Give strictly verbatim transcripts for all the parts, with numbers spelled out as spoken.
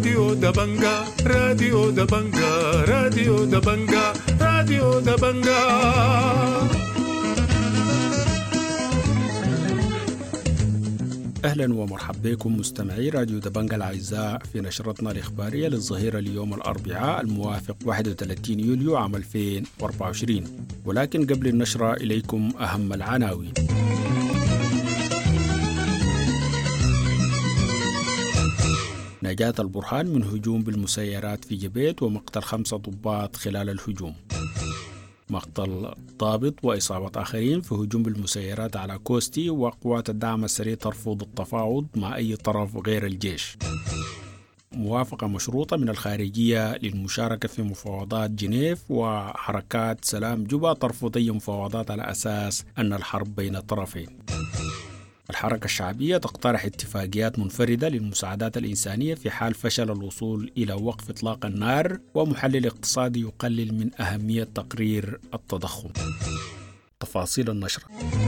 راديو دبنجا راديو دبنجا راديو دبنجا راديو دبنجا. أهلا ومرحبا بكم مستمعي راديو دبنجا الأعزاء في نشرتنا الإخبارية للظهيرة اليوم الأربعاء الموافق واحد وثلاثين يوليو عام ألفين وأربعة وعشرين. ولكن قبل النشرة إليكم أهم العناوين. نجاة البرهان من هجوم بالمسيرات في جبيت ومقتل خمسة ضباط خلال الهجوم. مقتل ضابط وإصابة آخرين في هجوم بالمسيرات على كوستي، وقوات الدعم السريع ترفض التفاوض مع أي طرف غير الجيش. موافقة مشروطة من الخارجية للمشاركة في مفاوضات جنيف، وحركات سلام جوبا ترفض أي مفاوضات على أساس أن الحرب بين الطرفين. الحركة الشعبية تقترح اتفاقيات منفردة للمساعدات الإنسانية في حال فشل الوصول إلى وقف إطلاق النار، ومحلل اقتصادي يقلل من أهمية تقرير التضخم. تفاصيل النشرة.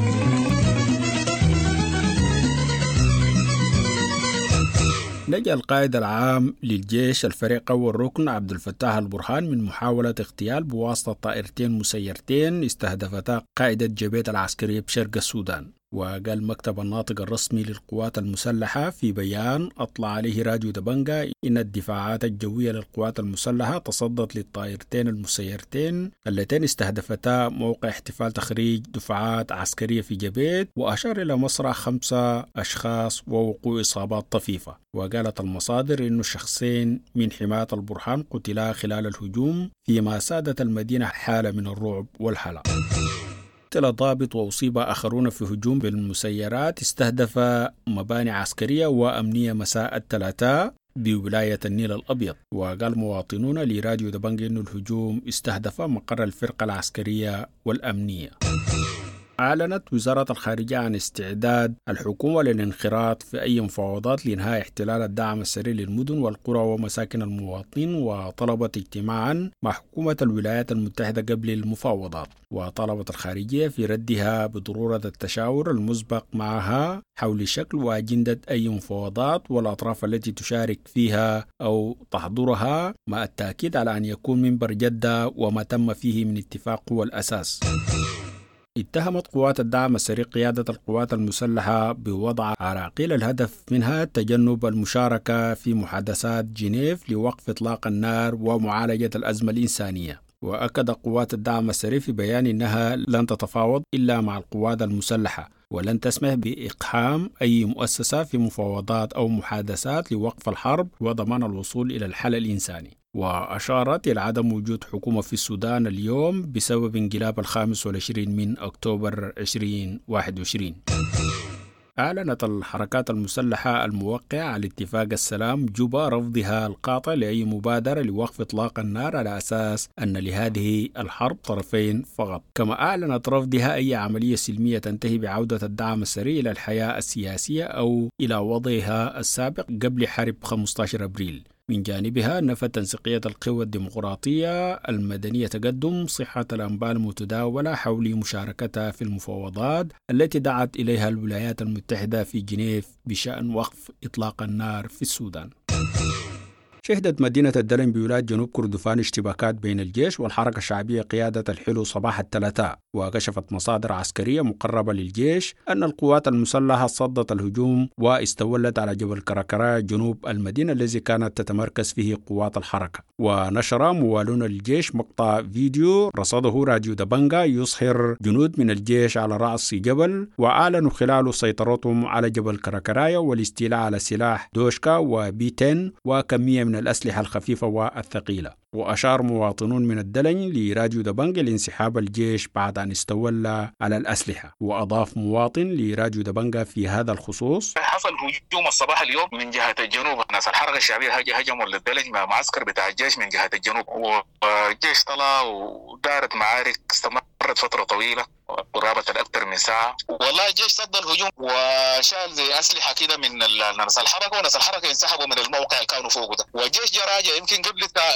نجا القائد العام للجيش الفريق أول ركن عبد الفتاح البرهان من محاولة اغتيال بواسطة طائرتين مسيرتين استهدفتا قاعدة جبيت العسكرية بشرق السودان. وقال مكتب الناطق الرسمي للقوات المسلحة في بيان أطلع عليه راديو دبنجا إن الدفاعات الجوية للقوات المسلحة تصدت للطائرتين المسيرتين اللتين استهدفتا موقع احتفال تخريج دفعات عسكرية في جبيت، وأشار إلى مصرع خمسة أشخاص ووقوع إصابات طفيفة. وقالت المصادر إن الشخصين من حماية البرهان قتلا خلال الهجوم، فيما سادت المدينة حالة من الرعب والهلع. قتل ضابط وأصيب آخرون في هجوم بالمسيرات استهدف مباني عسكرية وأمنية مساء الثلاثاء بولاية النيل الأبيض. وقال مواطنون لراديو دبنجا أن الهجوم استهدف مقر الفرقة العسكرية والأمنية. أعلنت وزارة الخارجية عن استعداد الحكومة للانخراط في أي مفاوضات لإنهاء احتلال الدعم السريع للمدن والقرى ومساكن المواطنين، وطلبت اجتماعا مع حكومة الولايات المتحدة قبل المفاوضات. وطلبت الخارجية في ردها بضرورة التشاور المسبق معها حول شكل وأجندة أي مفاوضات والأطراف التي تشارك فيها أو تحضرها، مع التأكيد على أن يكون منبر جدة وما تم فيه من اتفاق هو الأساس. اتهمت قوات الدعم السريع قيادة القوات المسلحة بوضع عراقيل الهدف منها تجنب المشاركة في محادثات جنيف لوقف إطلاق النار ومعالجة الأزمة الإنسانية. وأكد قوات الدعم السريع في بيان إنها لن تتفاوض إلا مع القوات المسلحة، ولن تسمح بإقحام أي مؤسسة في مفاوضات أو محادثات لوقف الحرب وضمان الوصول إلى الحل الإنساني. وأشارت إلى عدم وجود حكومة في السودان اليوم بسبب انقلاب الخامس والعشرين من أكتوبر ألفين وواحد وعشرين. أعلنت الحركات المسلحة الموقعة على اتفاق السلام جوبا رفضها القاطع لأي مبادرة لوقف إطلاق النار على أساس أن لهذه الحرب طرفين فقط. كما أعلنت رفضها أي عملية سلمية تنتهي بعودة الدعم السريع إلى الحياة السياسية أو إلى وضعها السابق قبل حرب خمسة عشر أبريل. من جانبها نفت تنسيقية القوى الديمقراطية المدنية تقدم صحة الأنباء المتداولة حول مشاركتها في المفاوضات التي دعت إليها الولايات المتحدة في جنيف بشأن وقف إطلاق النار في السودان. شهدت مدينة الدلن بولاية جنوب كردفان اشتباكات بين الجيش والحركة الشعبية قيادة الحلو صباح الثلاثاء. وكشفت مصادر عسكرية مقربة للجيش أن القوات المسلحة صدت الهجوم واستولت على جبل كركرايا جنوب المدينة الذي كانت تتمركز فيه قوات الحركة. ونشر موالون الجيش مقطع فيديو رصده راديو دبنجا يظهر جنود من الجيش على رأس جبل، وأعلنوا خلاله سيطرتهم على جبل كركرايا والاستيلاء على سلاح دوشكا وبي عشرة وكمية من الأسلحة الخفيفة والثقيلة. وأشار مواطنون من الدلن لراديو دبنجا لانسحاب الجيش بعد أن استولى على الأسلحة. وأضاف مواطن لراديو دبنجا في هذا الخصوص: حصل هجوم الصباح اليوم من جهة الجنوب، ناس الحركة الشعبية هجموا للدلن مع معسكر بتاع الجيش من جهة الجنوب، والجيش طلع ودارت معارك استمرت فترة طويلة قرابة الأكثر من ساعة. والله الجيش صد الهجوم وشال زي أسلحة كده من ناس الحركة، وناس الحركة انسحبوا من الموقع اللي كانوا فوقه ده، والجيش جا راجع يمكن قبل قبل ساعة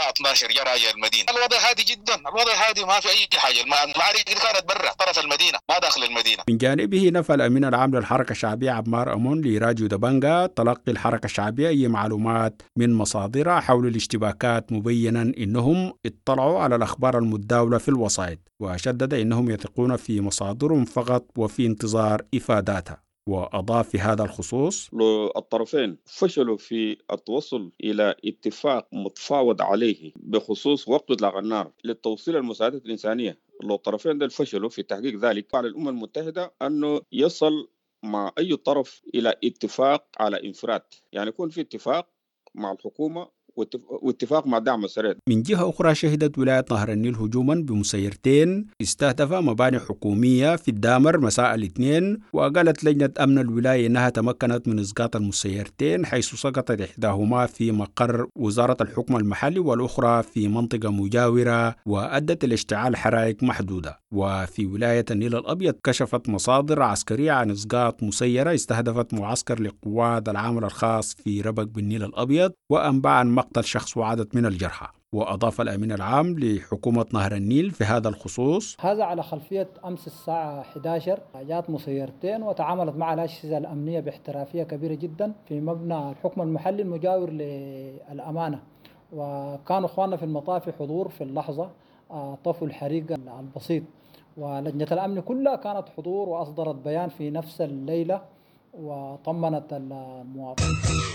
الساعه اثناشر جرى المدينه. الوضع هادي جدا، الوضع هادي ما في اي حاجه. المعارك دي كانت برا طرف المدينه ما داخل المدينه. من جانبه نفى الامين العام للحركه الشعبيه عمار امون لراديو دبنجا تلقي الحركه الشعبيه اي معلومات من مصادرها حول الاشتباكات، مبينا انهم اطلعوا على الاخبار المتداوله في الوسائط، وشدد انهم يثقون في مصادرهم فقط وفي انتظار افاداتها. وأضاف في هذا الخصوص: لو الطرفين فشلوا في التوصل إلى اتفاق متفاوض عليه بخصوص وقت إطلاق النار للتوصيل المساعدات الإنسانية، لو الطرفين دول فشلوا في تحقيق ذلك، على الأمم المتحدة أنه يصل مع أي طرف إلى اتفاق على انفراد، يعني يكون في اتفاق مع الحكومة واتفاق مع دعم السريع. من جهة أخرى، شهدت ولاية نهر النيل هجوما بمسيرتين استهدف مباني حكومية في الدامر مساء الاثنين، وقالت لجنة أمن الولاية إنها تمكنت من إسقاط المسيرتين، حيث سقطت إحداهما في مقر وزارة الحكم المحلي والأخرى في منطقة مجاورة، وأدت إلى اشتعال حرائق محدودة. وفي ولاية النيل الأبيض كشفت مصادر عسكرية عن إسقاط مسيرة استهدفت معسكر لقوات العمل الخاص في ربك بالنيل الأبيض، وأنبأ عن مقتل شخص وعدد من الجرحى. وأضاف الأمين العام لحكومة نهر النيل في هذا الخصوص: هذا على خلفية أمس الساعة أحد عشر جاءت مسيرتين وتعاملت مع الأجهزة الأمنية باحترافية كبيرة جدا في مبنى الحكم المحلي المجاور للأمانة، وكانوا أخواننا في المطافي حضور في اللحظة طفوا الحريق البسيط، ولجنة الأمن كلها كانت حضور وأصدرت بيان في نفس الليلة وطمنت المواطنين.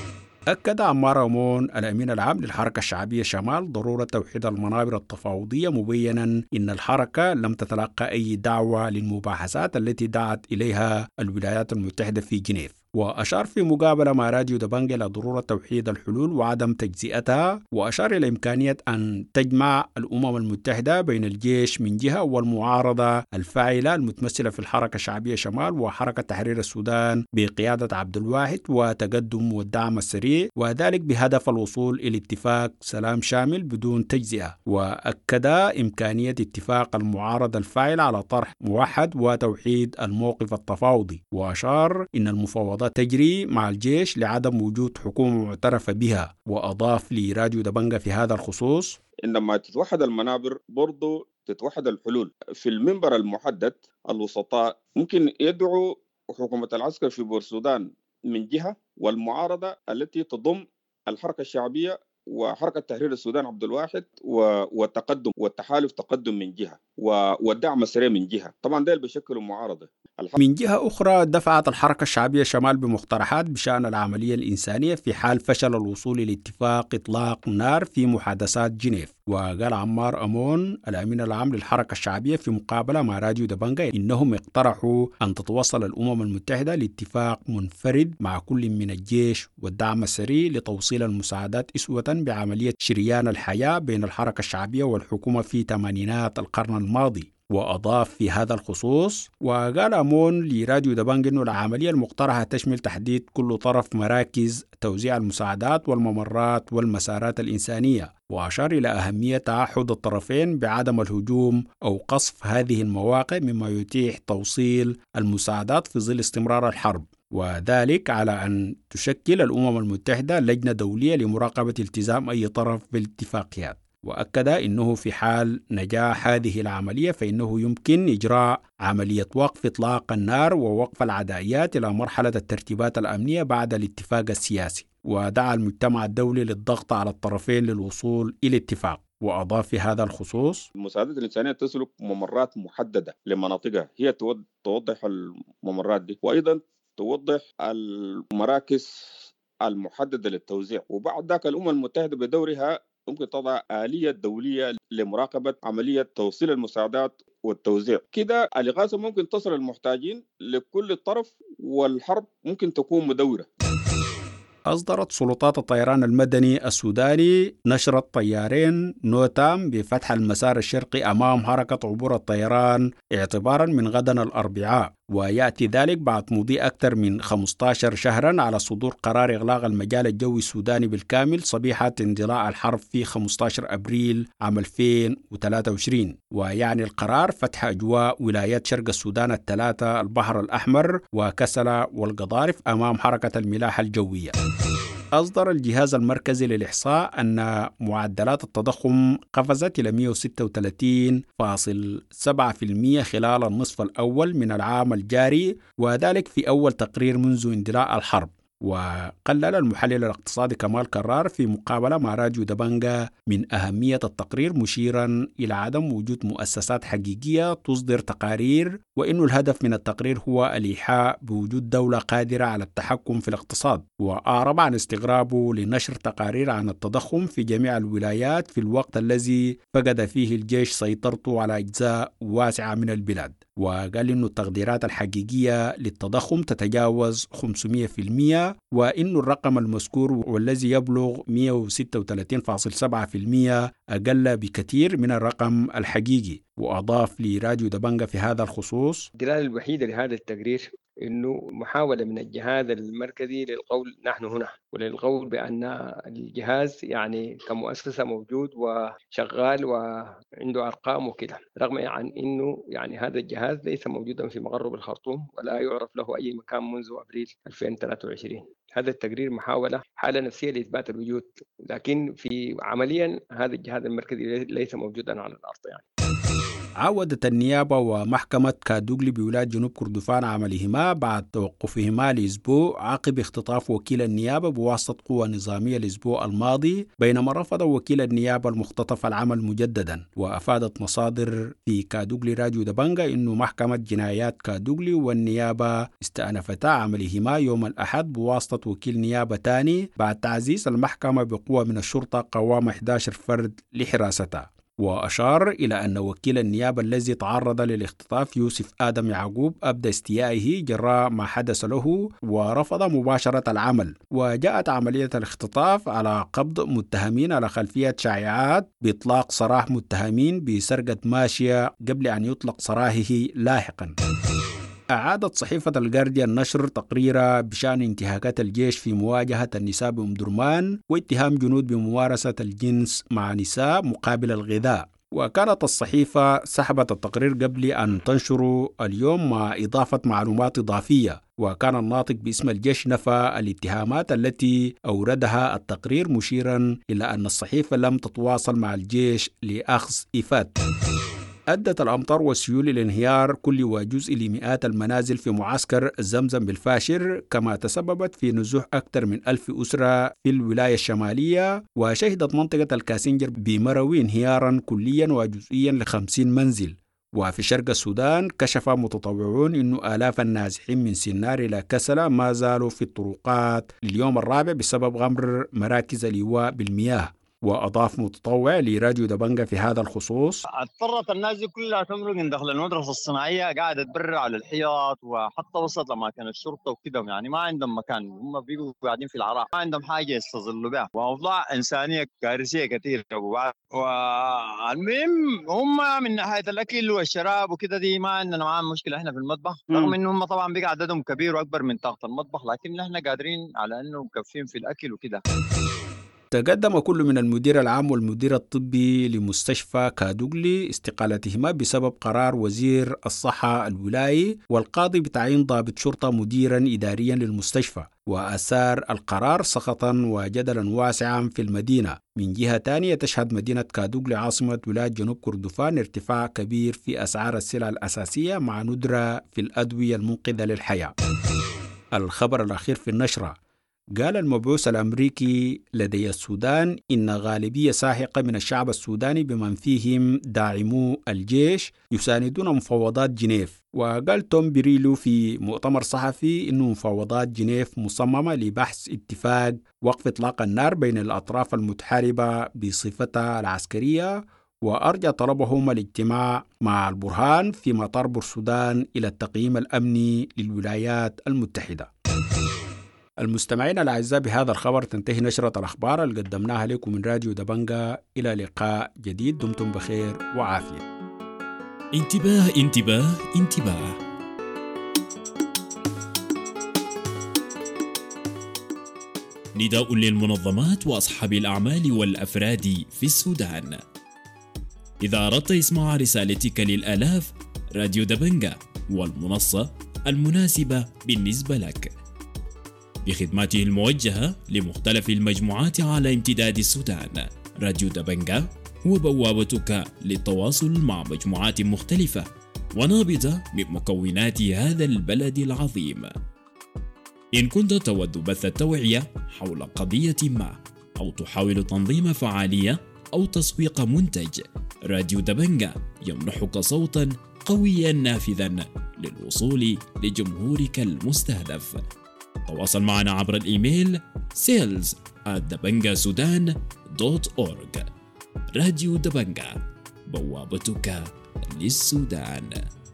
أكد عمار أمون الأمين العام للحركة الشعبية شمال ضرورة توحيد المنابر التفاوضية، مبينا إن الحركة لم تتلقى أي دعوة للمباحثات التي دعت إليها الولايات المتحدة في جنيف. وأشار في مقابلة مع راديو دبنجا إلى ضرورة توحيد الحلول وعدم تجزئتها، وأشار إلى إمكانية أن تجمع الأمم المتحدة بين الجيش من جهة والمعارضة الفاعلة المتمثلة في الحركة الشعبية شمال وحركة تحرير السودان بقيادة عبد الواحد وتقدم والدعم السريع، وذلك بهدف الوصول إلى اتفاق سلام شامل بدون تجزئة. وأكد إمكانية اتفاق المعارضة الفاعلة على طرح موحد وتوحيد الموقف التفاوضي، وأشار إن المفاوضات تجري مع الجيش لعدم وجود حكومة معترفة بها. وأضاف لراديو دبنجا في هذا الخصوص: عندما تتوحد المنابر برضو تتوحد الحلول. في المنبر المحدد الوسطاء ممكن يدعو حكومة العسكر في بورسودان من جهة، والمعارضة التي تضم الحركة الشعبية وحركة تحرير السودان عبد الواحد والتقدم والتحالف تقدم من جهة، والدعم السريع من جهة. طبعا ده بشكل معارضة. من جهة أخرى، دفعت الحركة الشعبية شمال بمقترحات بشأن العملية الإنسانية في حال فشل الوصول إلى اتفاق إطلاق نار في محادثات جنيف. وقال عمار أمون الأمين العام للحركة الشعبية في مقابلة مع راديو دبنجا إنهم اقترحوا أن تتوصل الأمم المتحدة لاتفاق منفرد مع كل من الجيش والدعم السريع لتوصيل المساعدات أسوة بعملية شريان الحياة بين الحركة الشعبية والحكومة في ثمانينات القرن الماضي. وأضاف في هذا الخصوص: وقال أمون لراديو دبنجا أن العملية المقترحة تشمل تحديد كل طرف مراكز توزيع المساعدات والممرات والمسارات الإنسانية، وأشار إلى أهمية تعهد الطرفين بعدم الهجوم أو قصف هذه المواقع مما يتيح توصيل المساعدات في ظل استمرار الحرب، وذلك على أن تشكل الأمم المتحدة لجنة دولية لمراقبة التزام أي طرف بالاتفاقيات. وأكد أنه في حال نجاح هذه العملية فإنه يمكن إجراء عملية وقف إطلاق النار ووقف العدائيات إلى مرحلة الترتيبات الأمنية بعد الاتفاق السياسي. ودعا المجتمع الدولي للضغط على الطرفين للوصول إلى اتفاق. وأضاف في هذا الخصوص: المساعدات الإنسانية تسلك ممرات محددة لمناطقها، هي توضح الممرات دي، وأيضا توضح المراكز المحددة للتوزيع. وبعد ذلك الأمم المتحدة بدورها ممكن تضع آلية دولية لمراقبة عملية توصيل المساعدات والتوزيع. كده الإغاثة ممكن تصل المحتاجين لكل طرف، والحرب ممكن تكون مدورة. أصدرت سلطات الطيران المدني السوداني نشرة طيارين نوتام بفتح المسار الشرقي أمام حركة عبور الطيران اعتبارا من غدا الأربعاء، ويأتي ذلك بعد مضي أكثر من خمسة عشر شهرا على صدور قرار إغلاق المجال الجوي السوداني بالكامل صبيحة اندلاع الحرب في خمسة عشر أبريل عام ألفين وثلاثة وعشرين. ويعني القرار فتح أجواء ولايات شرق السودان الثلاثة البحر الأحمر وكسلا والقضارف أمام حركة الملاحة الجوية. أصدر الجهاز المركزي للإحصاء أن معدلات التضخم قفزت إلى مئة وستة وثلاثين فاصلة سبعة بالمئة خلال النصف الأول من العام الجاري، وذلك في أول تقرير منذ اندلاع الحرب. وقلل المحلل الاقتصادي كمال كرار في مقابلة مع راديو دبنجا من أهمية التقرير، مشيرا إلى عدم وجود مؤسسات حقيقية تصدر تقارير، وإن الهدف من التقرير هو الإيحاء بوجود دولة قادرة على التحكم في الاقتصاد. وأعرب عن استغرابه لنشر تقارير عن التضخم في جميع الولايات في الوقت الذي فقد فيه الجيش سيطرته على أجزاء واسعة من البلاد، وقال إنه التقديرات الحقيقية للتضخم تتجاوز خمسمئة بالمئة، وإنه الرقم المذكور والذي يبلغ مئة وستة وثلاثين فاصلة سبعة بالمئة أقل بكثير من الرقم الحقيقي. وأضاف لراديو دبنجا في هذا الخصوص: الدلالة الوحيدة لهذا التقرير إنه محاولة من الجهاز المركزي للقول نحن هنا، وللقول بأن الجهاز يعني كمؤسسة موجود وشغال وعنده أرقام وكده، رغم عن إنه يعني هذا الجهاز ليس موجودا في مغرب الخرطوم ولا يعرف له أي مكان منذ أبريل ألفين وثلاثة وعشرين. هذا التقرير محاولة حالة نفسية لإثبات الوجود، لكن في عمليا هذا الجهاز المركزي ليس موجودا على الأرض. يعني عودت النيابة ومحكمة كادوغلي بولاية جنوب كردفان عملهما بعد توقفهما لأسبوع عقب اختطاف وكيل النيابة بواسطة قوى نظامية الأسبوع الماضي، بينما رفض وكيل النيابة المختطف العمل مجددا. وأفادت مصادر في كادوغلي راديو دبنجا إنه محكمة جنايات كادوغلي والنيابة استأنفتا عملهما يوم الأحد بواسطة وكيل نيابة تاني بعد تعزيز المحكمة بقوة من الشرطة قوام أحد عشر فرد لحراستها. وأشار إلى أن وكيل النيابة الذي تعرض للاختطاف يوسف آدم يعقوب أبدى استيائه جراء ما حدث له ورفض مباشرة العمل. وجاءت عملية الاختطاف على قبض متهمين على خلفية شائعات بإطلاق سراح متهمين بسرقة ماشية قبل أن يطلق سراحه لاحقا. أعادت صحيفة الجارديان نشر تقريرا بشأن انتهاكات الجيش في مواجهة النساء بأم درمان واتهام جنود بممارسة الجنس مع نساء مقابل الغذاء. وكانت الصحيفة سحبت التقرير قبل أن تنشره اليوم مع إضافة معلومات إضافية. وكان الناطق باسم الجيش نفى الاتهامات التي أوردها التقرير، مشيرا إلى أن الصحيفة لم تتواصل مع الجيش لأخذ إفادة. أدت الأمطار والسيول إلى انهيار كل وجزء لمئات المنازل في معسكر زمزم بالفاشر، كما تسببت في نزوح أكثر من ألف أسرة في الولاية الشمالية. وشهدت منطقة الكاسنجر بمروي انهيارا كليا وجزئيا لخمسين منزل. وفي شرق السودان كشف متطوعون أن آلاف النازحين من سنار إلى كسلة ما زالوا في الطرقات لليوم الرابع بسبب غمر مراكز الإيواء بالمياه. وأضاف متطوع لراديو دبنجا في هذا الخصوص: اضطرت الناس دي كلها تمرق من داخل المدرسة الصناعية، قاعدة تبرع على الحياط، وحتى وسط لما كان الشرطة وكده يعني ما عندهم مكان، هم بيقوا قاعدين في العراء، ما عندهم حاجة يستظلوا بها، وأوضاع إنسانية كارثية كثير. والمهم هم من ناحية الأكل والشراب وكده دي ما عندنا معاهم مشكلة إحنا في المطبخ، رغم إنه هم طبعا بقى عددهم كبير وأكبر من طاقة المطبخ، لكن إحنا قادرين على إنه مكفين في الأكل وكده. تقدم كل من المدير العام والمدير الطبي لمستشفى كادوغلي استقالتهما بسبب قرار وزير الصحة الولايي والقاضي بتعيين ضابط شرطة مديرا إداريا للمستشفى. وأثار القرار سخطا وجدلا واسعا في المدينة. من جهة تانية تشهد مدينة كادوغلي عاصمة ولاية جنوب كردفان ارتفاع كبير في أسعار السلع الأساسية مع ندرة في الأدوية المنقذة للحياة. الخبر الأخير في النشرة: قال المبعوث الأمريكي لدي السودان إن غالبية ساحقة من الشعب السوداني بمن فيهم داعمو الجيش يساندون مفاوضات جنيف. وقال توم بريلو في مؤتمر صحفي إن مفاوضات جنيف مصممة لبحث اتفاق وقف إطلاق النار بين الأطراف المتحاربة بصفتها العسكرية، وأرجى طلبهم الاجتماع مع البرهان في مطار بورسودان إلى التقييم الأمني للولايات المتحدة. المستمعين الأعزاء، بهذا الخبر تنتهي نشرة الأخبار اللي قدمناها لكم من راديو دبنجا. إلى لقاء جديد، دمتم بخير وعافية. انتباه انتباه انتباه، نداء للمنظمات وأصحاب الأعمال والأفراد في السودان. إذا أردت إسماع رسالتك للآلاف، راديو دبنجا والمنصة المناسبة بالنسبة لك. بخدماته الموجهة لمختلف المجموعات على امتداد السودان. راديو دبنجا هو بوابتك للتواصل مع مجموعات مختلفة ونابضة من مكونات هذا البلد العظيم. إن كنت تود بث التوعية حول قضية ما، أو تحاول تنظيم فعالية أو تسويق منتج، راديو دبنجا يمنحك صوتا قويا نافذا للوصول لجمهورك المستهدف. تواصل معنا عبر الإيميل sales at dabangasudan دوت أورج. راديو دبنجا، بوابتك للسودان.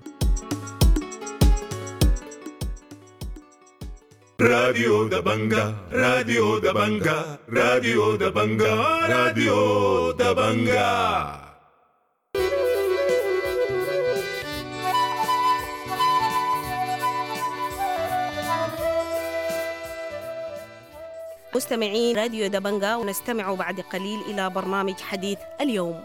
راديو دبنجا راديو دبنجا راديو دبنجا راديو دبنجا. مستمعين راديو دبنجا، ونستمع بعد قليل إلى برنامج حديث اليوم.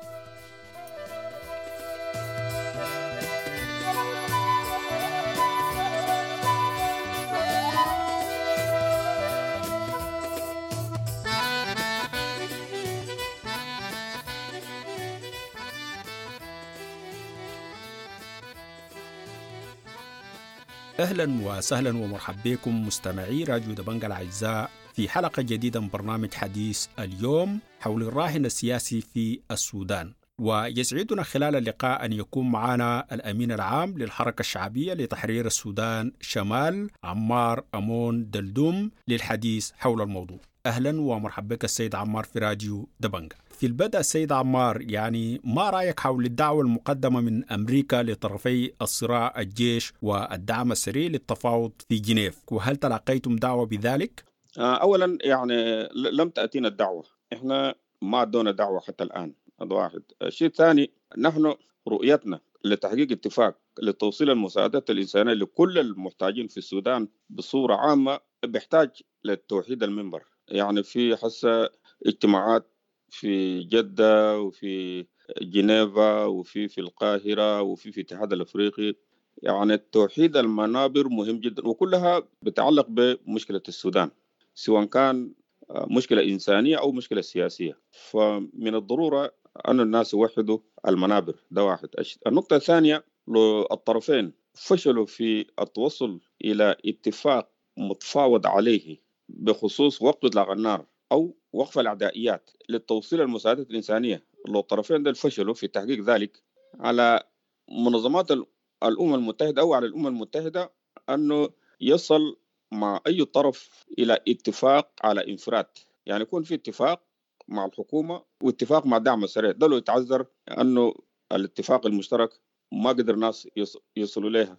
أهلا وسهلا ومرحبا بكم مستمعي راديو دبنجا الأعزاء في حلقة جديدة من برنامج حديث اليوم حول الراهن السياسي في السودان. ويسعدنا خلال اللقاء أن يكون معنا الأمين العام للحركة الشعبية لتحرير السودان شمال عمار أمون دلدوم للحديث حول الموضوع. أهلا ومرحبا بك السيد عمار في راديو دبنجا. في البدء السيد عمار، يعني ما رأيك حول الدعوة المقدمة من أمريكا لطرفي الصراع الجيش والدعم السريع للتفاوض في جنيف، وهل تلقيتم دعوة بذلك؟ أولا يعني لم تأتينا الدعوة، إحنا ما عدونا دعوة حتى الآن. هذا واحد. الشيء الثاني، نحن رؤيتنا لتحقيق اتفاق لتوصيل المساعدات الإنسانية لكل المحتاجين في السودان بصورة عامة بيحتاج للتوحيد المنبر. يعني في حسا اجتماعات في جدة وفي جنيفا وفي في القاهرة وفي في الاتحاد الأفريقي. يعني توحيد المنابر مهم جدا، وكلها بتعلق بمشكلة السودان، سواء كان مشكلة إنسانية أو مشكلة سياسية. فمن الضرورة أن الناس يوحدوا المنابر. ده واحد. النقطة الثانية، لو الطرفين فشلوا في التوصل إلى اتفاق متفاوض عليه بخصوص وقف إطلاق النار أو وقف العدائيات للتوصيل المساعدات الإنسانية، لو الطرفين دول فشلوا في تحقيق ذلك، على منظمات الأمم المتحدة أو على الأمم المتحدة أنه يصل مع أي طرف إلى اتفاق على انفراد. يعني يكون في اتفاق مع الحكومة واتفاق مع الدعم السريع. ده لو يتعذر أنه الاتفاق المشترك ما قدر ناس يصلوا لها.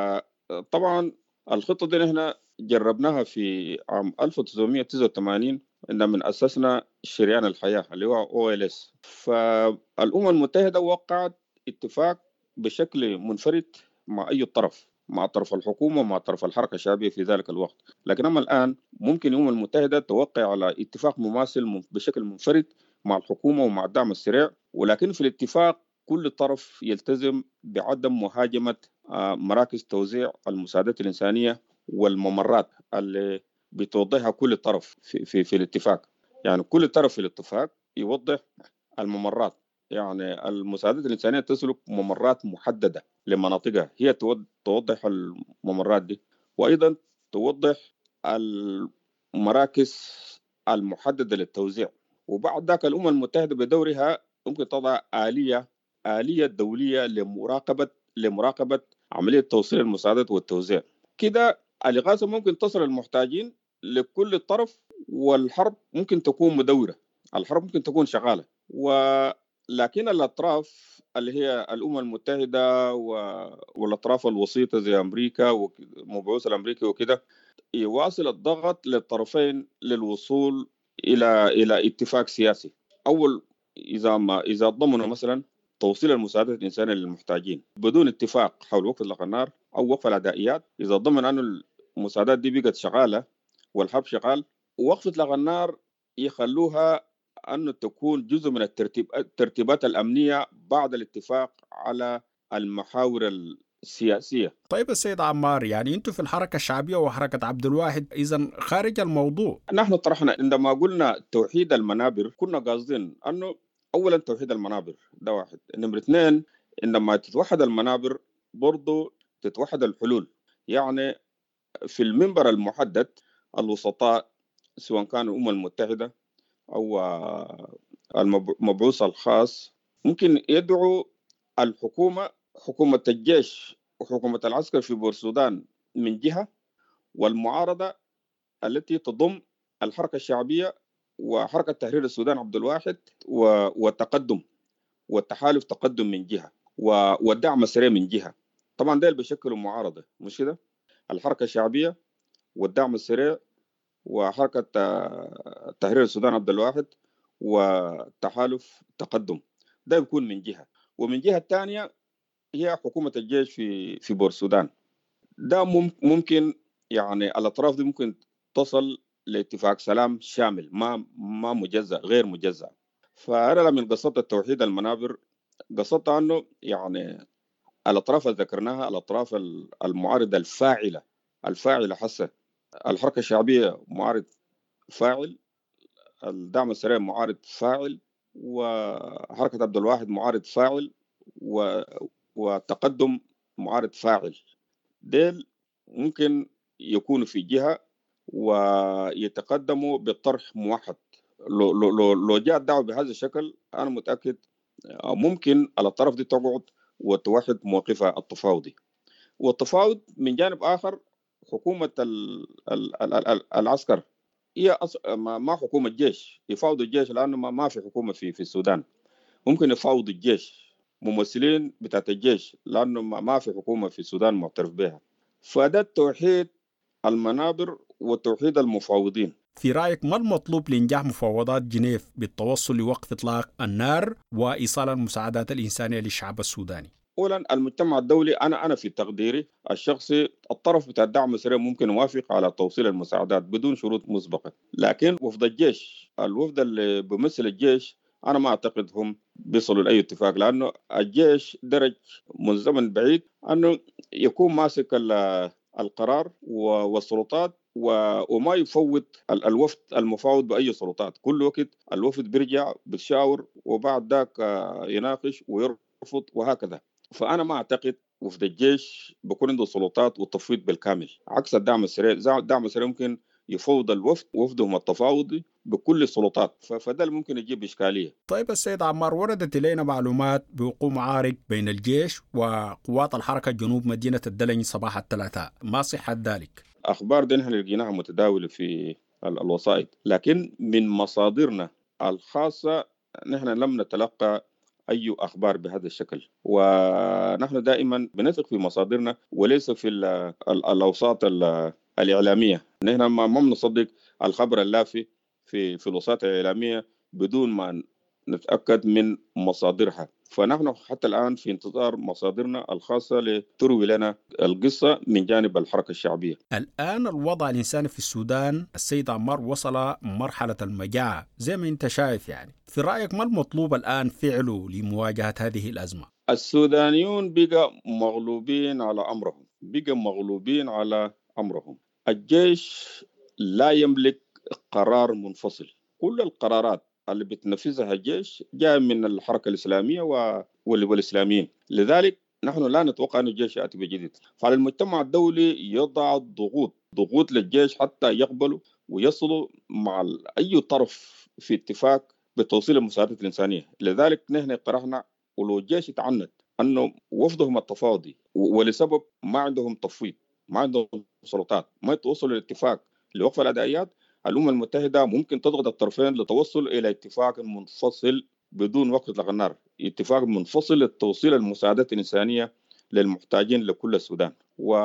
وطبعا الخطة دي نحن جربناها في عام ألف وتسعمائة وتسعة وثمانين عندما أسسنا شريان الحياة اللي هو أو إل إس. فالأمم المتحدة وقعت اتفاق بشكل منفرد مع أي طرف، مع طرف الحكومة ومع طرف الحركة الشعبية في ذلك الوقت. لكن أما الآن ممكن الأمم المتحدة توقع على اتفاق مماثل بشكل منفرد مع الحكومة ومع الدعم السريع، ولكن في الاتفاق كل طرف يلتزم بعدم مهاجمة مراكز توزيع المساعدات الإنسانية والممرات اللي بتوضحها كل طرف في, في, في الاتفاق. يعني كل طرف في الاتفاق يوضح الممرات. يعني المساعدات الإنسانية تسلك ممرات محددة لمناطقها، هي توضح الممرات دي، وأيضا توضح المراكز المحددة للتوزيع. وبعد ذلك الأمم المتحدة بدورها ممكن تضع آلية آلية دولية لمراقبة لمراقبة عملية توصيل المساعدات والتوزيع. كده الإغاثة ممكن تصل المحتاجين لكل طرف، والحرب ممكن تكون مدورة، الحرب ممكن تكون شغالة. ولكن الأطراف اللي هي الأمم المتحدة والأطراف الوسيطة زي أمريكا والمبعوث الأمريكي وكده يواصل الضغط للطرفين للوصول إلى إلى اتفاق سياسي. أول إذا ما إذا ضمنوا مثلا توصيل المساعدات الإنسانية للمحتاجين بدون اتفاق حول وقف إطلاق النار أو وقف العدائيات، إذا ضمن أن المساعدات دي بقت شغالة والحرب شغال، ووقف إطلاق النار يخلوها أن تكون جزء من الترتيب الترتيبات الأمنية بعد الاتفاق على المحاور سياسية. طيب السيد عمار، يعني أنتم في الحركة الشعبية وحركة عبد الواحد إذا خارج الموضوع. نحن طرحنا عندما قلنا توحيد المنابر كنا قاصدين أنه أولا توحيد المنابر ده واحد، نمرة اثنين عندما تتوحد المنابر برضو تتوحد الحلول. يعني في المنبر المحدد الوسطاء سواء كانوا الأمم المتحدة أو المبعوث الخاص ممكن يدعو الحكومة، حكومة الجيش وحكومة العسكر في بورسودان من جهة، والمعارضة التي تضم الحركة الشعبية وحركة تحرير السودان عبد الواحد والتقدم والتحالف تقدم من جهة، والدعم السريع من جهة. طبعا ده بيشكلوا معارضة، مش كده؟ الحركة الشعبية والدعم السريع وحركة تحرير السودان عبد الواحد وتحالف تقدم، ده بيكون من جهة. ومن جهة الثانية هي حكومة الجيش في في بورسودان. ده ممكن يعني الأطراف دي ممكن تصل لاتفاق سلام شامل، ما ما مجزأ، غير مجزأ. فأنا من قصة التوحيد المنابر قصدت أنه يعني الأطراف اللي ذكرناها، الأطراف المعارضة الفاعلة الفاعلة حسه، الحركة الشعبية معارض فاعل، الدعم السريع معارض فاعل، وحركة عبد الواحد معارض فاعل، وتقدم معارض فاعل. ديل ممكن يكونوا في جهة ويتقدموا بالطرح موحد. لو, لو, لو جاء الدعوة بهذا الشكل أنا متأكد ممكن الطرف دي تقعد وتوحد موقفها التفاوضي. والتفاوض من جانب آخر حكومة العسكر هي ما حكومة الجيش، يفاوضوا الجيش لأنه ما في حكومة في في السودان. ممكن يفاوضوا الجيش ممثلين بتاعت الجيش لأنه ما في حكومة في السودان معترف بها. فده توحيد المنابر وتوحيد المفاوضين. في رأيك ما المطلوب لإنجاح مفاوضات جنيف بالتوصل لوقف إطلاق النار وإيصال المساعدات الإنسانية للشعب السوداني؟ أولا المجتمع الدولي، أنا أنا في تقديري الشخصي الطرف بتاع الدعم السريع ممكن يوافق على توصيل المساعدات بدون شروط مسبقة، لكن وفد الجيش، الوفد اللي بيمثل الجيش، أنا ما أعتقد هم بيصلوا لأي اتفاق، لأنه الجيش درج من زمن بعيد أنه يكون ماسك القرار والسلطات وما يفوت الوفد المفاوض بأي سلطات. كل وقت الوفد بيرجع بتشاور وبعد ذاك يناقش ويرفض وهكذا. فأنا ما أعتقد وفد الجيش بيكون عنده سلطات والتفويض بالكامل، عكس الدعم السريع. الدعم السريع ممكن يفوض الوفد وفدهم التفاوضي بكل السلطات، فده اللي ممكن يجيب إشكالية. طيب السيد عمار، وردت إلينا معلومات بوقوع معارك بين الجيش وقوات الحركة جنوب مدينة الدلني صباح الثلاثاء، ما صحة ذلك؟ أخبار دي نحن لقيناها متداولة في الوسائط، لكن من مصادرنا الخاصة نحن لم نتلقى أي أخبار بهذا الشكل، ونحن دائما بنثق في مصادرنا وليس في الأوساط الإعلامية. نحن ما بنصدق الخبر اللافي في في الوساطة الإعلامية بدون ما نتأكد من مصادرها. فنحن حتى الآن في انتظار مصادرنا الخاصة لتروي لنا القصة من جانب الحركة الشعبية. الآن الوضع الإنساني في السودان السيد عمار وصل مرحلة المجاعة زي ما أنت شايف، يعني في رأيك ما المطلوب الآن فعله لمواجهة هذه الأزمة؟ السودانيون بقى مغلوبين على أمرهم، بقى مغلوبين على أمرهم. الجيش لا يملك قرار منفصل، كل القرارات اللي بتنفذها الجيش جاء من الحركة الإسلامية والإسلاميين. لذلك نحن لا نتوقع أن الجيش يأتي بجديد. فعلى المجتمع الدولي يضع ضغوط ضغوط للجيش حتى يقبلوا ويصلوا مع أي طرف في اتفاق بتوصيل المساعدات الإنسانية. لذلك نحن اقترحنا ولو الجيش يتعنت أنه وفدهم التفاوضي ولسبب ما عندهم تفويض، ما عندهم سلطات، ما يتوصلوا لاتفاق لوقف الأدائيات، الأمم المتحدة ممكن تضغط الطرفين للتوصل إلى اتفاق منفصل بدون وقف إطلاق النار، اتفاق منفصل لتوصيل المساعدات الإنسانية للمحتاجين لكل السودان،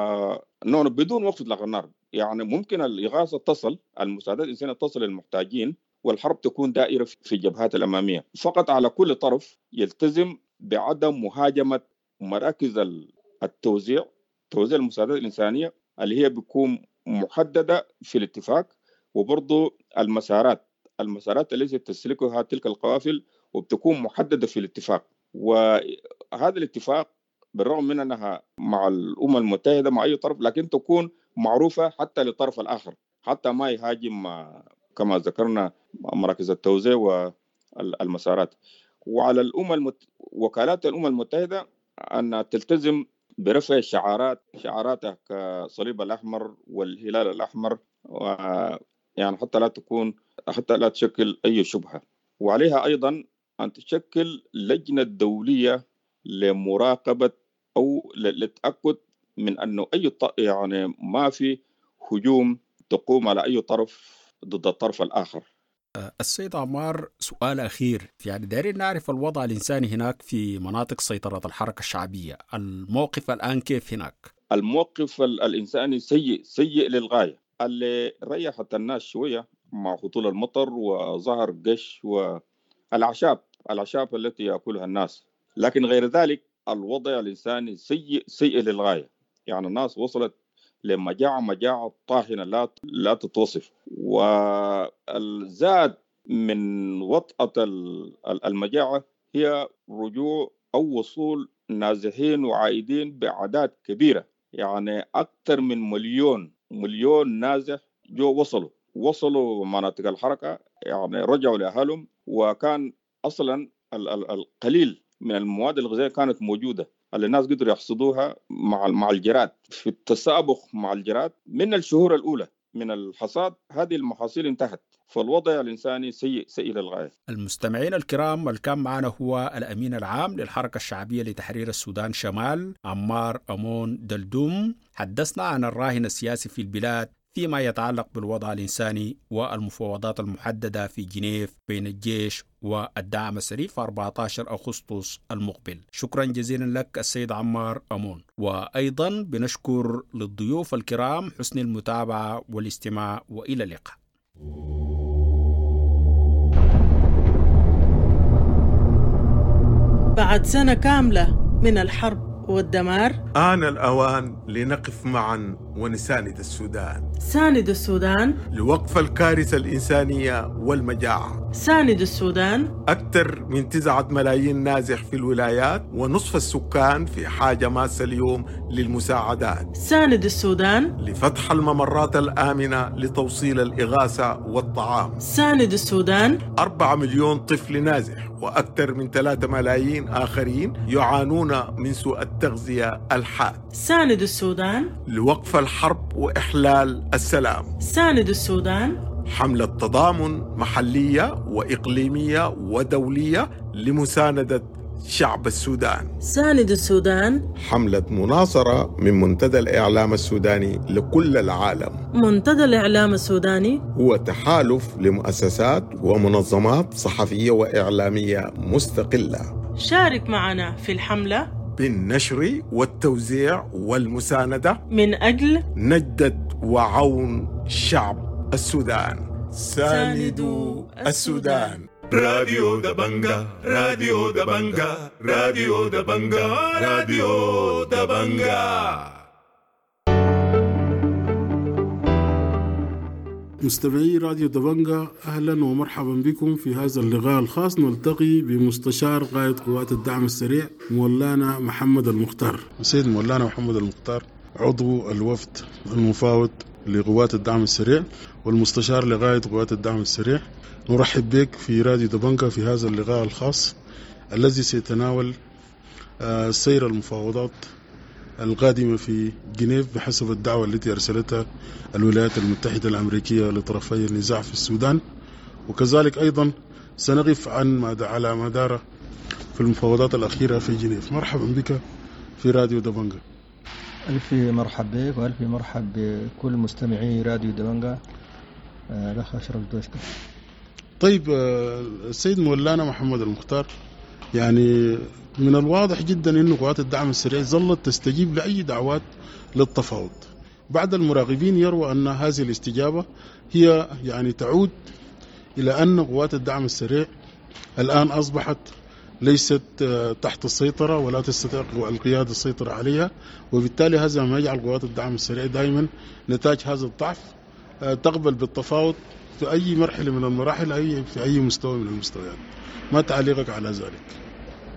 ونحن بدون وقف إطلاق النار. يعني ممكن الإغاثة تصل، المساعدات الإنسانية تصل للمحتاجين، والحرب تكون دائرة في الجبهات الأمامية. فقط على كل طرف يلتزم بعدم مهاجمة مراكز التوزيع، توزيع المساعدات الإنسانية اللي هي بتكون محددة في الاتفاق، وبرضو المسارات المسارات التي تسلكها تلك القوافل وبتكون محددة في الاتفاق. وهذا الاتفاق بالرغم من أنها مع الأمم المتحدة مع أي طرف، لكن تكون معروفة حتى للطرف الآخر، حتى ما يهاجم كما ذكرنا مراكز التوزيع والمسارات. وعلى الأمم المت... وكالات الأمم المتحدة أن تلتزم برفع الشعارات شعاراتها كصليب الأحمر والهلال الأحمر، و... يعني حتى لا تكون حتى لا تشكل أي شبهة. وعليها أيضا أن تشكل لجنة دولية لمراقبة أو للتأكد من أنه أي ط... يعني ما في هجوم تقوم على أي طرف ضد الطرف الآخر. السيد عمار، سؤال أخير، يعني دايرين نعرف الوضع الإنساني هناك في مناطق سيطرة الحركة الشعبية، الموقف الآن كيف هناك؟ الموقف الإنساني سيء سيء للغاية. اللي ريحت الناس شوية مع هطول المطر وظهر قش والأعشاب الأعشاب التي يأكلها الناس، لكن غير ذلك الوضع الإنساني سيء سيء للغاية. يعني الناس وصلت لمجاعة مجاعة طاحنة لا لا تتوصف، والزاد من وطأة المجاعة هي رجوع أو وصول نازحين وعائدين بأعداد كبيرة. يعني أكثر من مليون مليون نازح جو وصلوا وصلوا مناطق الحركة، يعني رجعوا لأهلهم، وكان أصلا القليل من المواد الغذائية كانت موجودة اللي الناس قدروا يحصدوها مع مع الجراد في التسابق مع الجراد من الشهور الأولى من الحصاد. هذه المحاصيل انتهت، فالوضع الإنساني سيء سيء للغاية. المستمعين الكرام، اللي كان معنا هو الأمين العام للحركة الشعبية لتحرير السودان شمال عمار أمون دلدوم، حدثنا عن الراهن السياسي في البلاد فيما يتعلق بالوضع الإنساني والمفاوضات المحددة في جنيف بين الجيش والدعم السريع في أربعة عشر أغسطس المقبل. شكرا جزيلا لك السيد عمار أمون، وأيضا بنشكر للضيوف الكرام حسن المتابعة والاستماع، وإلى اللقاء. بعد سنة كاملة من الحرب والدمار آن الأوان لنقف معا ونساند السودان. ساند السودان لوقف الكارثة الإنسانية والمجاعة. ساند السودان أكثر من تسعة ملايين نازح في الولايات، ونصف السكان في حاجة ماسة اليوم للمساعدات. ساند السودان لفتح الممرات الآمنة لتوصيل الإغاثة والطعام. ساند السودان أربعة مليون طفل نازح وأكثر من ثلاثة ملايين آخرين يعانون من سوء التغذية الحاد. ساند السودان لوقف الحرب وإحلال السلام. ساند السودان حملة تضامن محلية وإقليمية ودولية لمساندة شعب السودان. ساند السودان حملة مناصرة من منتدى الإعلام السوداني لكل العالم. منتدى الإعلام السوداني هو تحالف لمؤسسات ومنظمات صحفية وإعلامية مستقلة. شارك معنا في الحملة بالنشر والتوزيع والمساندة من أجل نجدة وعون شعب السودان. ساندوا السودان. راديو دبنجا راديو دبنجا راديو دبنجا راديو دبنجا. مستمعي راديو دبنجا، أهلا ومرحبا بكم في هذا اللقاء الخاص. نلتقي بمستشار قائد قوات الدعم السريع مولانا محمد المختار. السيد مولانا محمد المختار عضو الوفد المفاوض لقوات الدعم السريع والمستشار لقائد قوات الدعم السريع، نرحب بك في راديو دبنجا في هذا اللقاء الخاص الذي سيتناول سير المفاوضات القادمة في جنيف بحسب الدعوة التي أرسلتها الولايات المتحدة الأمريكية لطرفي النزاع في السودان، وكذلك أيضا سنقف عن ما على ما دار في المفاوضات الأخيرة في جنيف. مرحبا بك في راديو دبنجا. ألف مرحب بك وألف مرحب بكل مستمعي راديو دبنجا. الأخ أشرف دوشكا. طيب السيد مولانا محمد المختار، يعني من الواضح جدا أن قوات الدعم السريع ظلت تستجيب لأي دعوات للتفاوض. بعد المراقبين يروى أن هذه الاستجابة هي يعني تعود إلى أن قوات الدعم السريع الآن أصبحت ليست تحت السيطرة ولا تستطيع القيادة السيطرة عليها، وبالتالي هذا ما يجعل قوات الدعم السريع دائما نتاج هذا الضعف تقبل بالتفاوض في أي مرحلة من المراحل، أي في أي مستوى من المستويات. ما تعليقك على ذلك؟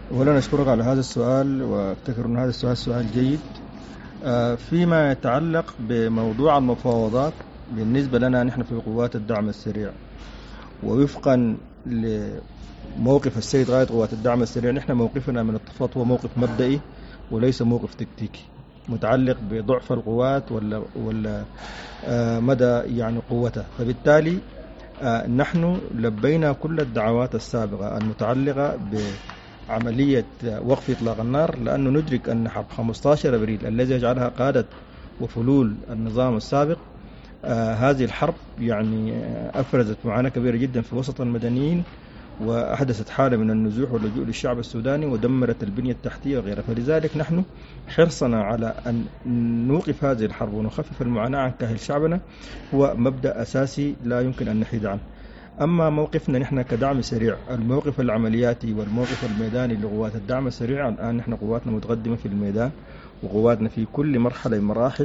أولا أشكرك على هذا السؤال، وأفتكر أن هذا السؤال سؤال جيد. فيما يتعلق بموضوع المفاوضات بالنسبة لنا نحن في قوات الدعم السريع، ووفقا لموقف السيد قائد قوات الدعم السريع، نحن موقفنا من التفاوض هو موقف مبدئي وليس موقف تكتيكي متعلق بضعف القوات ولا ولا مدى يعني قوتها. فبالتالي نحن لبينا كل الدعوات السابقة المتعلقة بعملية وقف إطلاق النار، لأنه ندرك أن حرب خمسة عشر أبريل الذي يجعلها قادة وفلول النظام السابق، آه هذه الحرب يعني أفرزت معاناة كبيرة جدا في وسط المدنيين، وأحدثت حالة من النزوح واللجوء للشعب السوداني، ودمرت البنية التحتية وغيرها. فلذلك نحن حرصنا على أن نوقف هذه الحرب ونخفف المعاناة عن كاهل شعبنا هو مبدأ أساسي لا يمكن أن نحيد عنه. أما موقفنا نحن كدعم سريع، الموقف العملياتي والموقف الميداني لقوات الدعم السريع، الآن نحن قواتنا متقدمة في الميدان، وقواتنا في كل مرحلة من مراحل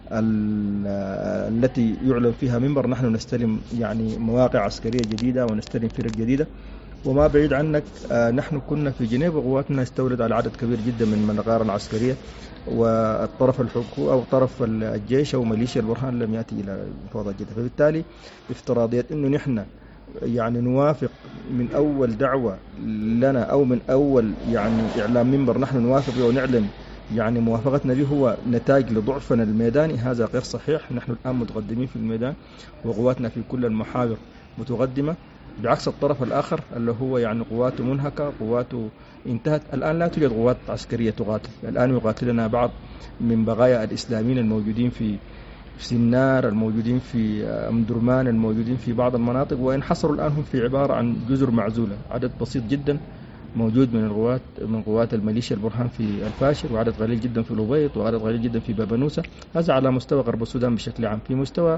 التي يعلن فيها منبر نحن نستلم يعني مواقع عسكرية جديدة ونستلم فرق جديدة. وما بعيد عنك نحن كنا في جنيف وقواتنا استولد على عدد كبير جدا من المناغار العسكرية، والطرف الحكومي أو طرف الجيش أو ميليشيا البرهان لم يأتي إلى مفاوضات جديدة. فبالتالي افتراضية إنه نحن يعني نوافق من أول دعوة لنا أو من أول يعني إعلام منبر نحن نوافق ونعلن يعني موافقتنا به هو نتاج لضعفنا الميداني، هذا غير صحيح. نحن الآن متقدمين في الميدان وقواتنا في كل المحاور متقدمة، بعكس الطرف الآخر اللي هو يعني قواته منهكة، قواته انتهت. الآن لا توجد قوات عسكرية تقاتل، الآن يقاتلنا بعض من بقايا الإسلاميين الموجودين في سنار، الموجودين في أم درمان، الموجودين في بعض المناطق، وانحصروا الآن هم في عبارة عن جزر معزولة. عدد بسيط جدا موجود من القوات من قوات الميليشيا البرهان في الفاشر، وعدد قليل جدا في الأبيض، وعدد قليل جدا في بابانوسا. هذا على مستوى غرب السودان بشكل عام. في مستوى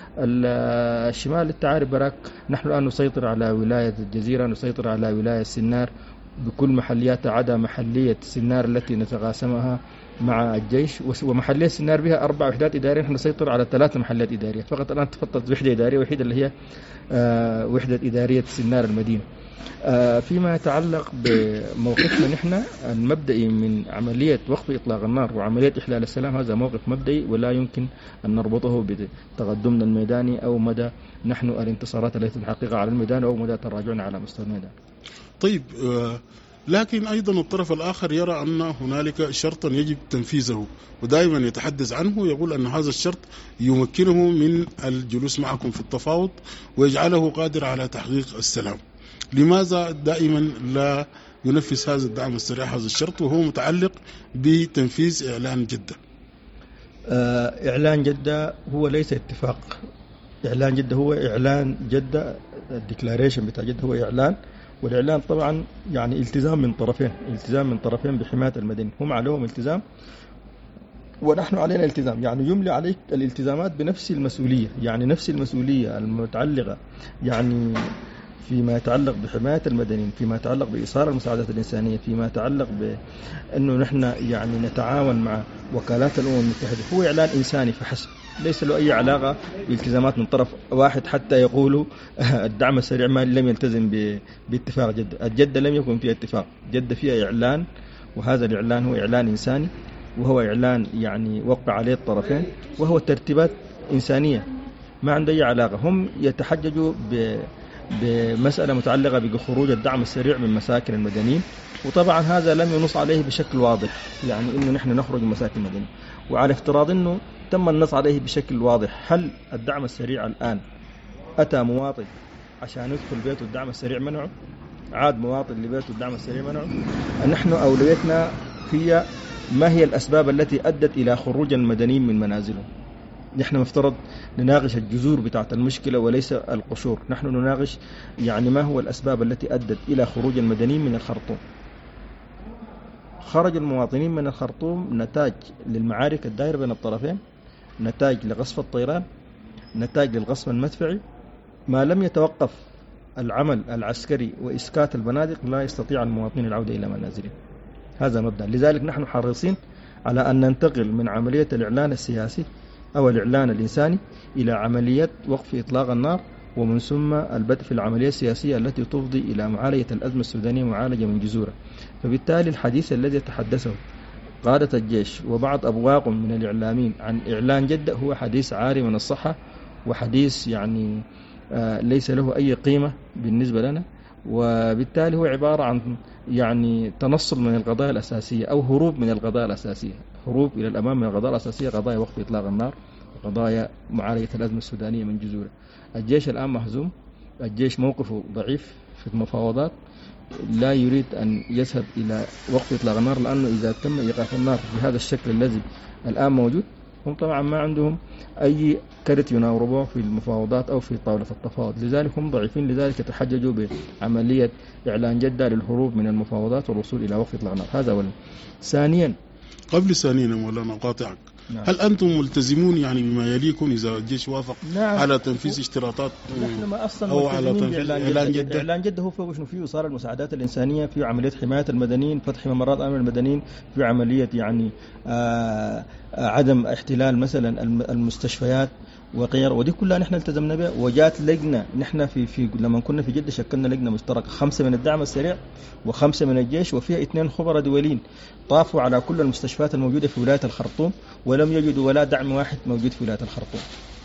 الشمال انت عارف براك، نحن الآن نسيطر على ولاية الجزيرة، نسيطر على ولاية سنار بكل محلياتها عدا محلية سنار التي نتقاسمها مع الجيش، ومحلية سنار بها أربع وحدات إدارية، نحن نسيطر على ثلاث محلات إدارية فقط. الآن تفضلت وحدة إدارية وحيدة اللي هي آه وحدة إدارية سنار المدينة. آه فيما يتعلق بموقفنا نحن المبدئي من عملية وقف إطلاق النار وعملية إحلال السلام، هذا موقف مبدئي ولا يمكن أن نربطه بتقدمنا الميداني أو مدى نحن الانتصارات التي نحققها على الميدان أو مدى تراجعنا على مستوى الميدان. طيب، آه لكن أيضا الطرف الآخر يرى أن هنالك شرطا يجب تنفيذه، ودائما يتحدث عنه، يقول أن هذا الشرط يمكنه من الجلوس معكم في التفاوض ويجعله قادر على تحقيق السلام. لماذا دائما لا ينفذ هذا الدعم السريع هذا الشرط وهو متعلق بتنفيذ إعلان جدة؟ آه إعلان جدة هو ليس اتفاق. إعلان جدة هو إعلان جدة، الديكلاريشن بتاع جدة هو إعلان، والإعلان طبعا يعني التزام من طرفين، التزام من طرفين بحماية المدني، هم عليهم التزام ونحن علينا التزام. يعني يملي عليك الالتزامات بنفس المسؤولية، يعني نفس المسؤولية المتعلقة يعني فيما يتعلق بحماية المدنيين، فيما يتعلق بإيصال المساعدات الإنسانية، فيما يتعلق بأنه نحن يعني نتعاون مع وكالات الأمم المتحدة، هو إعلان إنساني فحسب، ليس له أي علاقة بالتزامات من طرف واحد حتى يقولوا الدعم السريع ما لم يلتزم باتفاق جدة. الجدة لم يكن فيها اتفاق، جدة فيها إعلان، وهذا الإعلان هو إعلان إنساني، وهو إعلان يعني وقع عليه الطرفين، وهو ترتيبات إنسانية ما عنده أي علاقة. هم يتحججوا ب بمسألة متعلقة بخروج الدعم السريع من مساكن المدنيين، وطبعا هذا لم ينص عليه بشكل واضح، يعني إنه نحن نخرج من مساكن المدنيين، وعلى افتراض إنه تم النص عليه بشكل واضح. هل الدعم السريع الآن أتى مواطن عشان يدخل بيته الدعم السريع منعه؟ عاد مواطن لبيته الدعم السريع منعه؟ نحن أولويتنا هي ما هي الأسباب التي أدت إلى خروج المدنيين من منازلهم. نحن مفترض نناقش الجذور بتاعت المشكلة وليس القشور. نحن نناقش يعني ما هو الأسباب التي أدت إلى خروج المدنيين من الخرطوم. خرج المواطنين من الخرطوم نتاج للمعارك الدائرة بين الطرفين، نتاج لغصف الطيران، نتاج للغصب المدفعي. ما لم يتوقف العمل العسكري وإسكات البنادق لا يستطيع المواطنين العودة إلى منازلهم. هذا مبدأ. لذلك نحن حريصين على أن ننتقل من عملية الإعلان السياسي أو الإعلان الإنساني إلى عملية وقف إطلاق النار ومن ثم البدء في العملية السياسية التي تفضي إلى معالجة الأزمة السودانية معالجة من جذورها. فبالتالي الحديث الذي يتحدثه قادة الجيش وبعض أبواق من الإعلاميين عن إعلان جدة هو حديث عاري من الصحة، وحديث يعني آه ليس له أي قيمة بالنسبة لنا، وبالتالي هو عبارة عن يعني تنصل من القضايا الأساسية أو هروب من القضايا الأساسية، هروب إلى الأمام من القضايا الأساسية، قضايا وقف إطلاق النار وقضايا معالجة الأزمة السودانية من جذورها. الجيش الآن مهزوم، الجيش موقفه ضعيف في المفاوضات، لا يريد أن يذهب إلى وقف إطلاق النار، لأنه إذا تم إيقاف النار بهذا الشكل الذي الآن موجود هم طبعا ما عندهم أي كرت يناوربوه في المفاوضات أو في طاولة التفاوض، لذلك هم ضعيفين، لذلك يتحججوا بعملية إعلان جدة للهروب من المفاوضات والوصول إلى وقف إطلاق النار. هذا أولا. ثانيا قبل ثانيا مولانا قاطعك، نعم. هل أنتم ملتزمون يعني بما يليكم إذا الجيش وافق نعم. على تنفيذ اشتراطات نحن ما أصلا أو على تنفيذ إعلان جدة. جدة إعلان جدة هو فوق شنو فيه وصار المساعدات الإنسانية، في عملية حماية المدنيين، فتح ممرات أمن المدنيين، في عملية يعني آآ آآ عدم احتلال مثلا المستشفيات وغير، ودي كلها نحن التزمنا بها. وجات لجنة نحن في في لما كنا في جدة شكلنا لجنة مشتركة، خمسة من الدعم السريع وخمسة من الجيش، وفيها اثنين خبراء دوليين طافوا على كل المستشفيات الموجودة في ولاية الخرطوم ولم يجدوا ولا دعم واحد موجود في ولاية الخرطوم.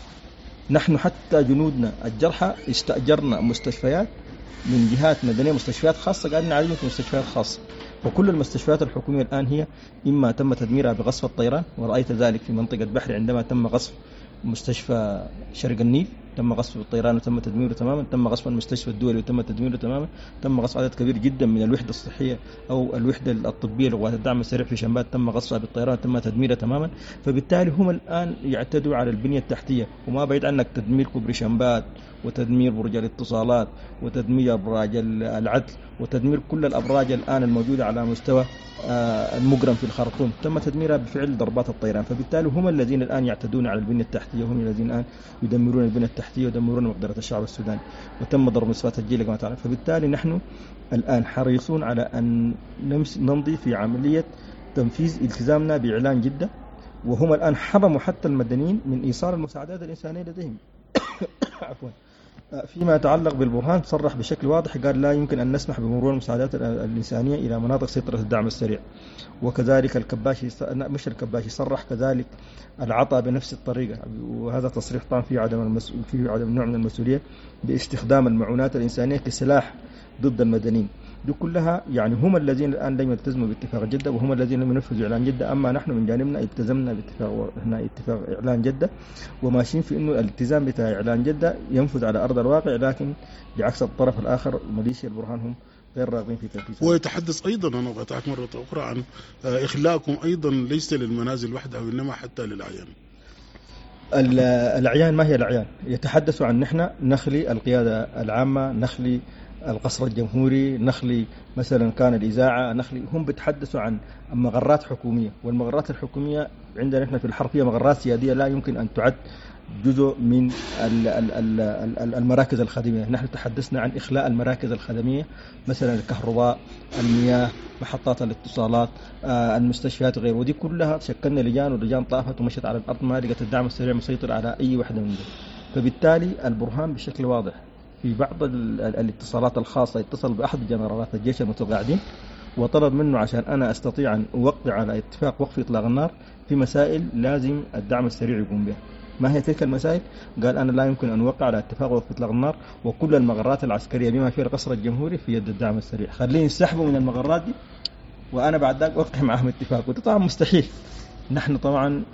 نحن حتى جنودنا الجرحى استأجرنا مستشفيات من جهات مدنية، مستشفيات خاصة قاعدين نعالجهم في مستشفيات خاصة، وكل المستشفيات الحكومية الآن هي إما تم تدميرها بغصف الطيران، ورأيت ذلك في منطقة بحري عندما تم غصف مستشفى شرق النيل، تم غصف الطيران وتم تدميره تماما، تم غصف المستشفى الدولي وتم تدميره تماما، تم غصف عدد كبير جدا من الوحدة الصحية أو الوحدة الطبية لقوات الدعم السريع في شمبات، تم غصفها بالطيران وتم تدميرها تماما. فبالتالي هم الآن يعتدوا على البنية التحتية، وما بعيد عنك تدمير كوبري شمبات وتدمير برج الاتصالات وتدمير أبراج العدل وتدمير كل الأبراج الآن الموجودة على مستوى المجرم في الخرطوم، تم تدميرها بفعل ضربات الطيران. فبالتالي هم الذين الآن يعتدون على البنية التحتية، هم الذين الآن يدمرون البنية التحتية ويدمرون مقدرة الشعب السوداني، وتم ضرب مصفات الجيل كما تعرف. فبالتالي نحن الآن حريصون على أن نمضي في عملية تنفيذ التزامنا بإعلان جدة، وهم الآن حرموا حتى المدنيين من إيصال المساعدات الإنسانية لديهم. عفوا. فيما يتعلق بالبرهان صرح بشكل واضح، قال لا يمكن أن نسمح بمرور المساعدات الإنسانية إلى مناطق سيطرة الدعم السريع. وكذلك الكباشي مش الكباشي صرح كذلك العطاء بنفس الطريقة، وهذا تصريح طبعا فيه عدم المسؤول فيه عدم نوع من المسؤولية باستخدام المعونات الإنسانية كسلاح ضد المدنيين. دي كلها يعني هم الذين الآن لم يلتزموا باتفاق جدة، وهم الذين لم ينفذوا إعلان جدة. أما نحن من جانبنا التزمنا باتفاق هنا اتفاق إعلان جدة، وماشيين في إنه الالتزام بتاع إعلان جدة ينفذ على أرض الواقع، لكن بعكس الطرف الآخر ميليشيا البرهان هم غير راغبين في تنفيذها. ويتحدث أيضا أنا قطعت مرة أخرى عن إخلاءكم أيضا ليس للمنازل وحدها وإنما حتى للأعيان. الأعيان ما هي الأعيان؟ يتحدثوا عن نحن نخلي القيادة العامة، نخلي القصر الجمهوري، نخلي مثلا كان الإذاعة، نخلي. هم بيتحدثوا عن مغرات حكومية، والمغرات الحكومية عندنا نحن في الحرب هي مغرات سيادية لا يمكن أن تعد جزء من المراكز الخدمية. نحن تحدثنا عن إخلاء المراكز الخدمية، مثلا الكهرباء، المياه، محطات الاتصالات، المستشفيات وغيره، ودي كلها شكلنا لجان، ولجان طافت ومشت على الأرض، ما لقت الدعم السريع مسيطر على أي واحدة من دول. فبالتالي البرهان بشكل واضح في بعض الاتصالات الخاصة اتصل بأحد جنرالات الجيش المتقاعدين وطلب منه عشان أنا أستطيع أن أوقع على اتفاق وقف إطلاق النار في مسائل لازم الدعم السريع يقوم بها. ما هي تلك المسائل؟ قال أنا لا يمكن أن أوقع على اتفاق وقف إطلاق النار وكل المغرات العسكرية بما فيها القصر الجمهوري في يد الدعم السريع، خليني يسحبوا من المغرات دي وأنا بعد ذلك أوقع معهم اتفاق. وده طبعا مستحيل. نحن طبعا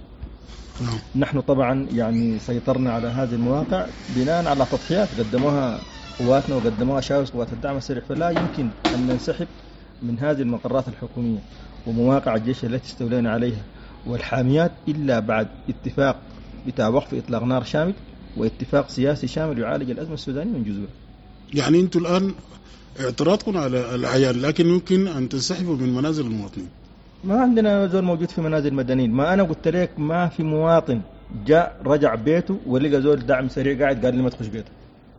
نحن طبعا يعني سيطرنا على هذه المواقع بناء على تضحيات قدموها قواتنا وقدموها شاوس قوات الدعم السريع، فلا يمكن أن ننسحب من هذه المقرات الحكومية ومواقع الجيش التي استولينا عليها والحاميات إلا بعد اتفاق بتاع وقف إطلاق نار شامل واتفاق سياسي شامل يعالج الأزمة السودانية من جذورها. يعني أنتم الآن اعتراضكم على الأعيان، لكن يمكن أن تنسحبوا من منازل المواطنين. ما عندنا زول موجود في منازل المدنيين. ما أنا قلت لك ما في مواطن جاء رجع بيته ولقى زول دعم سريع قاعد قال لي ما تخش بيته.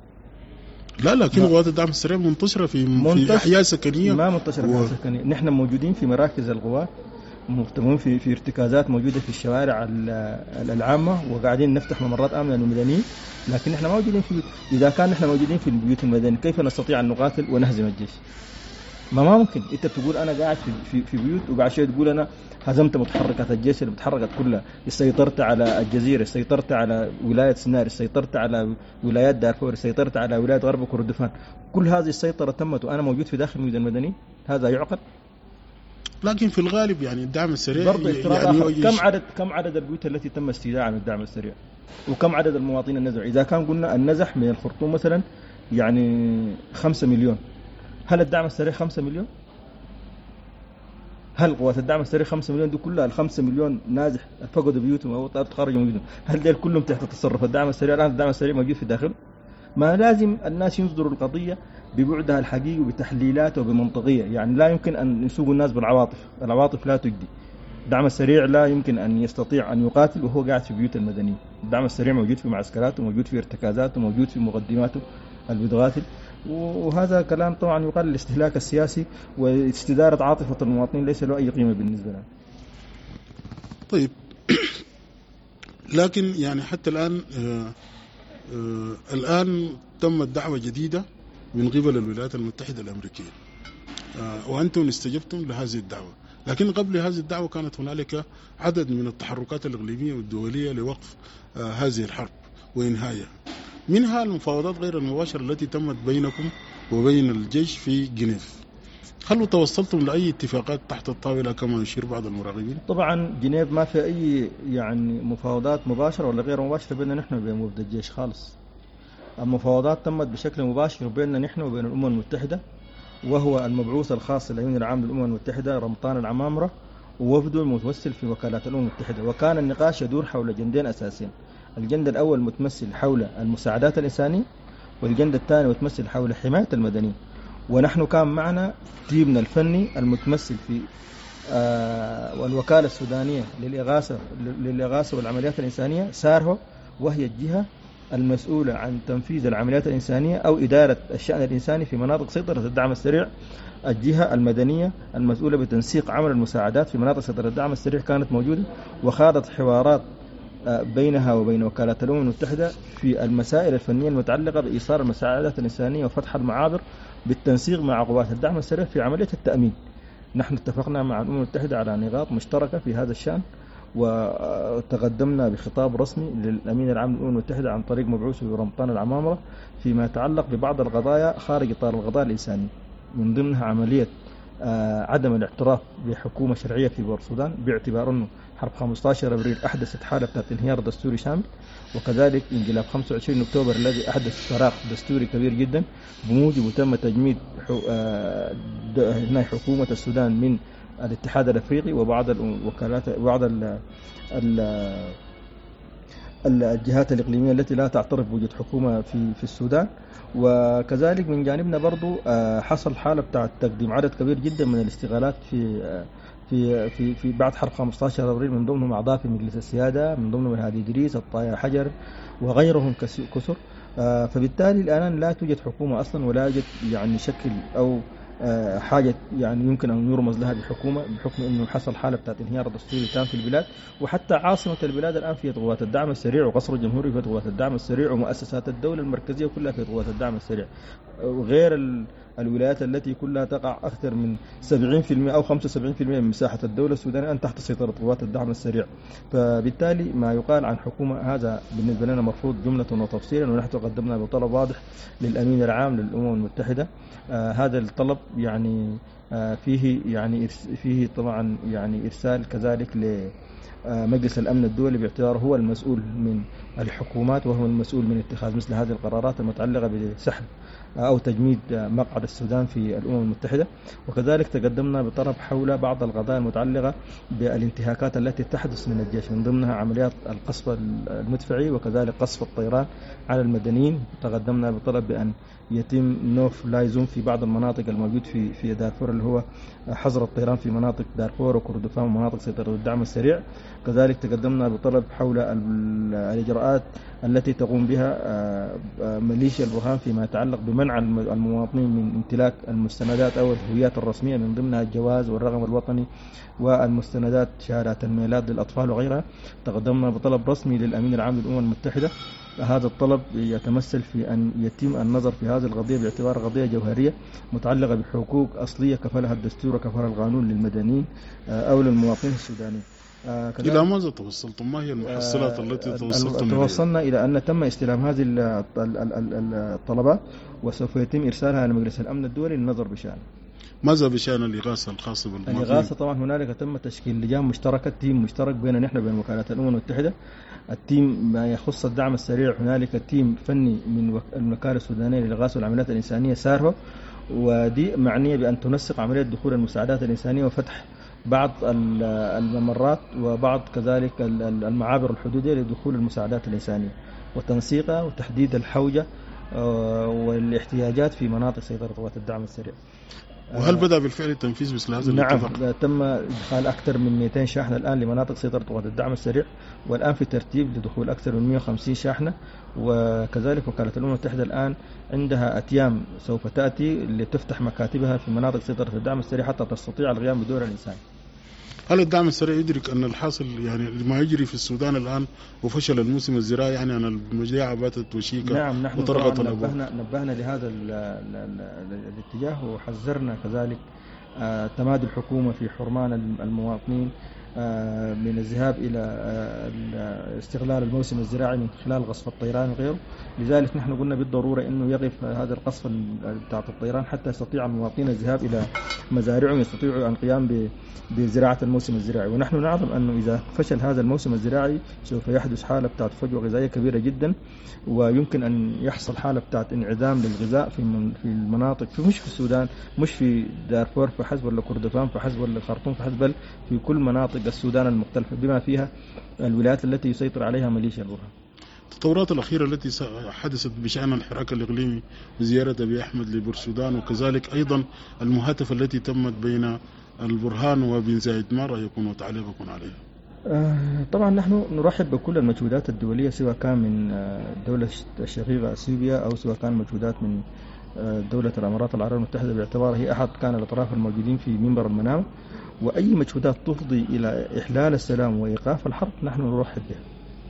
لا لكن قوات الدعم السريع منتشرة في منتشر في أحياء سكنية. ما منتشرة في أحياء سكنية. نحن موجودين في مراكز القوات، مهتمون في في ارتكازات موجودة في الشوارع العامة، وقاعدين نفتح ممرات آمنة للمدنيين، لكن احنا موجودين في اذا كان احنا موجودين في البيوت المدنيه كيف نستطيع ان نقاتل ونهزم الجيش؟ ما ما ممكن. انت بتقول انا قاعد في في, في بيوت وبعد شويه تقول انا هزمت متحركات الجيش اللي بتحركت كلها، سيطرت على الجزيره، سيطرت على ولايه سنار، سيطرت على ولايات دارفور، سيطرت على ولايه غرب كردفان. كل هذه السيطره تمت وانا موجود في داخل الميدان المدني، هذا يعقل؟ لكن في الغالب يعني الدعم السريع برضه يعني كم عدد كم عدد البيوت التي تم استيداعها من الدعم السريع؟ وكم عدد المواطنين النزح؟ اذا كان قلنا النزح من الخرطوم مثلا يعني خمسة مليون، هل الدعم السريع خمسة مليون؟ هل قوات الدعم السريع خمسة مليون دي كلها الخمسة مليون نازح فقدوا بيوتهم او تخرجوا من بيوتهم، هل دول كلهم تحت تصرف الدعم السريع؟ الان الدعم السريع موجود في الداخل. ما لازم الناس ينظروا القضيه ببعدها الحقيقي وبتحليلاته وبمنطقيه، يعني لا يمكن ان يسوقوا الناس بالعواطف، العواطف لا تجدي. الدعم السريع لا يمكن ان يستطيع ان يقاتل وهو قاعد في بيوت المدنيين. الدعم السريع موجود في معسكراته، موجود في ارتكازاته، موجود في مقدماته اللي بتقاتل، وهذا كلام طبعا يقال الاستهلاك السياسي واستدارة عاطفة المواطنين ليس له أي قيمة بالنسبة لنا. طيب لكن يعني حتى الآن آآ آآ الآن تمت دعوة جديدة من قبل الولايات المتحدة الأمريكية وأنتم استجبتم لهذه الدعوة، لكن قبل هذه الدعوة كانت هنالك عدد من التحركات الإقليمية والدولية لوقف هذه الحرب وإنهائها، منها المفاوضات غير المباشرة التي تمت بينكم وبين الجيش في جنيف. هل توصلتم لأي اتفاقات تحت الطاولة كما يشير بعض المراقبين؟ طبعا جنيف ما في أي يعني مفاوضات مباشرة ولا غير مباشرة بيننا نحن وبين مبدأ الجيش خالص. المفاوضات تمت بشكل مباشر بيننا نحن وبين الأمم المتحدة، وهو المبعوث الخاص للأمين العام للأمم المتحدة رمضان العمامرة ووفده المتمثل في وكالات الأمم المتحدة. وكان النقاش يدور حول جندين أساسيين، الجند الأول متمثل حول المساعدات الإنسانية، والجند الثاني متمثل حول حماية المدنيين. ونحن كان معنا تيمنا الفني المتمثل في آه والوكالة السودانية للإغاثة للإغاثة والعمليات الإنسانية سارهو، وهي الجهة المسؤولة عن تنفيذ العمليات الإنسانية أو إدارة الشأن الإنساني في مناطق سيطرة الدعم السريع. الجهة المدنية المسؤولة بتنسيق عمل المساعدات في مناطق سيطرة الدعم السريع كانت موجودة، وخاضت حوارات بينها وبين وكالات الأمم المتحدة في المسائل الفنية المتعلقة بإيصال المساعدات الإنسانية وفتح المعابر بالتنسيق مع قوات الدعم السريع في عملية التأمين. نحن اتفقنا مع الأمم المتحدة على نقاط مشتركة في هذا الشأن، وتقدمنا بخطاب رسمي للأمين العام للأمم المتحدة عن طريق مبعوثه رمضان العمامرة فيما يتعلق ببعض القضايا خارج إطار القضايا الإنساني، من ضمنها عملية عدم الاعتراف بحكومة شرعية في بور السودان باعتبار أنه حرب خمسة عشر أبريل أحدثت حالة بتاعت انهيار دستوري شامل، وكذلك انقلاب خمسة وعشرين أكتوبر الذي أحدث فراغ دستوري كبير جدا بموجبه تم تجميد هنا حكومة السودان من الاتحاد الأفريقي وبعض الوكالات وبعض ال ال الجهات الإقليمية التي لا تعترف بوجود حكومة في في السودان. وكذلك من جانبنا برضو حصل حالة بتاعت تقديم عدد كبير جدا من الاستغالات في في في في بعد حرب خمسة عشر أبريل، من ضمنهم أعضاء في مجلس السيادة، من ضمنهم هادي إدريس، الطاير حجر وغيرهم كثر. فبالتالي الآن لا توجد حكومة أصلا ولا يوجد يعني شكل أو حاجة يعني يمكن أن يرمز لها بحكومة، بحكم أنه حصل حالة بتاعت انهيار دستوري تام في البلاد. وحتى عاصمة البلاد الآن في قوات الدعم السريع، وقصر الجمهوري في قوات الدعم السريع، ومؤسسات الدولة المركزية كلها في قوات الدعم السريع، وغير الولايات التي كلها تقع أكثر من سبعين بالمئة أو خمسة وسبعين بالمئة من مساحة الدولة السودانية أن تحت سيطرة قوات الدعم السريع. فبالتالي ما يقال عن حكومة هذا بالنسبة لنا مرفوض جملة وتفصيلا، ونحن قدمنا بطلب واضح للأمين العام للأمم المتحدة. آه هذا الطلب يعني آه فيه يعني فيه طبعا يعني إرسال كذلك لمجلس الأمن الدولي باعتباره هو المسؤول من الحكومات وهو المسؤول من اتخاذ مثل هذه القرارات المتعلقة بسحب أو تجميد مقعد السودان في الأمم المتحدة. وكذلك تقدمنا بطلب حول بعض القضايا المتعلقة بالانتهاكات التي تحدث من الجيش، من ضمنها عمليات القصف المدفعي وكذلك قصف الطيران على المدنيين. تقدمنا بطلب بأن يتم نوف لايزون في بعض المناطق الموجود في في دارفور اللي هو حظر الطيران في مناطق دارفور وكردفان ومناطق سيطرة الدعم السريع. كذلك تقدمنا بطلب حول الإجراءات التي تقوم بها ميليشيا البرهان فيما يتعلق بمنع المواطنين من امتلاك المستندات أو الهويات الرسمية من ضمنها الجواز والرقم الوطني والمستندات شهادات الميلاد للأطفال وغيرها. تقدمنا بطلب رسمي للأمين العام للأمم المتحدة. هذا الطلب يتمثل في أن يتم النظر في هذه القضية باعتبار قضية جوهرية متعلقة بحقوق أصلية كفلها الدستور وكفلها القانون للمدنيين أو للمواطنين السودانيين. آه إلى ماذا توصلتم؟ ما هي المحصلات آه التي توصلتم؟ توصلنا إلى أن تم استلام هذه الطلبات وسوف يتم إرسالها لمجلس الأمن الدولي للنظر بشأن. ماذا بشأن الإغاثة الخاصة بالمواطنين؟ الإغاثة طبعا هنالك تم تشكيل لجان مشتركة، تيم مشترك بيننا نحن وبين وكالة الأمم المتحدة. التيم ما يخص الدعم السريع هنالك تيم فني من الوكالة السودانية للإغاثة والعمليات الإنسانية سارهو، ودي معنية بأن تنسق عملية دخول المساعدات الإنسانية وفتح بعض الممرات وبعض كذلك المعابر الحدودية لدخول المساعدات الإنسانية وتنسيقها وتحديد الحوجة والاحتياجات في مناطق سيطرة قوات الدعم السريع. وهل بدأ بالفعل التنفيذ مثل هذا الاتفاق؟ نعم، تم إدخال أكثر من مئتين شاحنة الآن لمناطق سيطرة قوات الدعم السريع، والآن في ترتيب لدخول أكثر من مئة وخمسين شاحنة. وكذلك وكالة الأمم المتحدة الآن عندها أتيام سوف تأتي لتفتح مكاتبها في مناطق سيطرة الدعم السريع حتى تستطيع القيام بدور الإنسان. هل الدعم السريع يدرك أن الحاصل يعني ما يجري في السودان الآن وفشل الموسم الزراعي، يعني أن المجاعة باتت وشيكة؟ نعم، نحن نبهنا, نبهنا لهذا ال ال ال الاتجاه وحذرنا كذلك تمادي الحكومة في حرمان المواطنين من الذهاب إلى استغلال الموسم الزراعي من خلال قصف الطيران وغيره. لذلك نحن قلنا بالضرورة أنه يقف هذا القصف بتاع الطيران حتى يستطيع المواطنين الذهاب إلى مزارعهم يستطيعوا القيام بزراعة الموسم الزراعي. ونحن نعلم أنه إذا فشل هذا الموسم الزراعي سوف يحدث حالة بتاعت فجوة غذائية كبيرة جدا، ويمكن أن يحصل حالة بتاعت انعدام للغذاء في في المناطق في مش في السودان، مش في دارفور فحسب ولا كردفان فحسب ولا خرطوم فحسب، بل في كل مناطق السودان المختلفة بما فيها الولايات التي يسيطر عليها ميليشيا البرهان. التطورات الأخيرة التي حدثت بشأن الحراك الإقليمي وزيارة أبي أحمد لبورسودان، وكذلك أيضا المهاتفة التي تمت بين البرهان وبن زايد، ما رأيكم وتعليقكم عليها؟ آه طبعا نحن نرحب بكل المجهودات الدولية سواء كان من الدولة الشقيقة اثيوبيا أو سواء كان مجهودات من دولة الإمارات العربية المتحدة باعتبارها هي أحد كان الأطراف الموجودين في منبر المنام، وأي مجهودات تفضي إلى إحلال السلام وإيقاف الحرب نحن نرحب بها.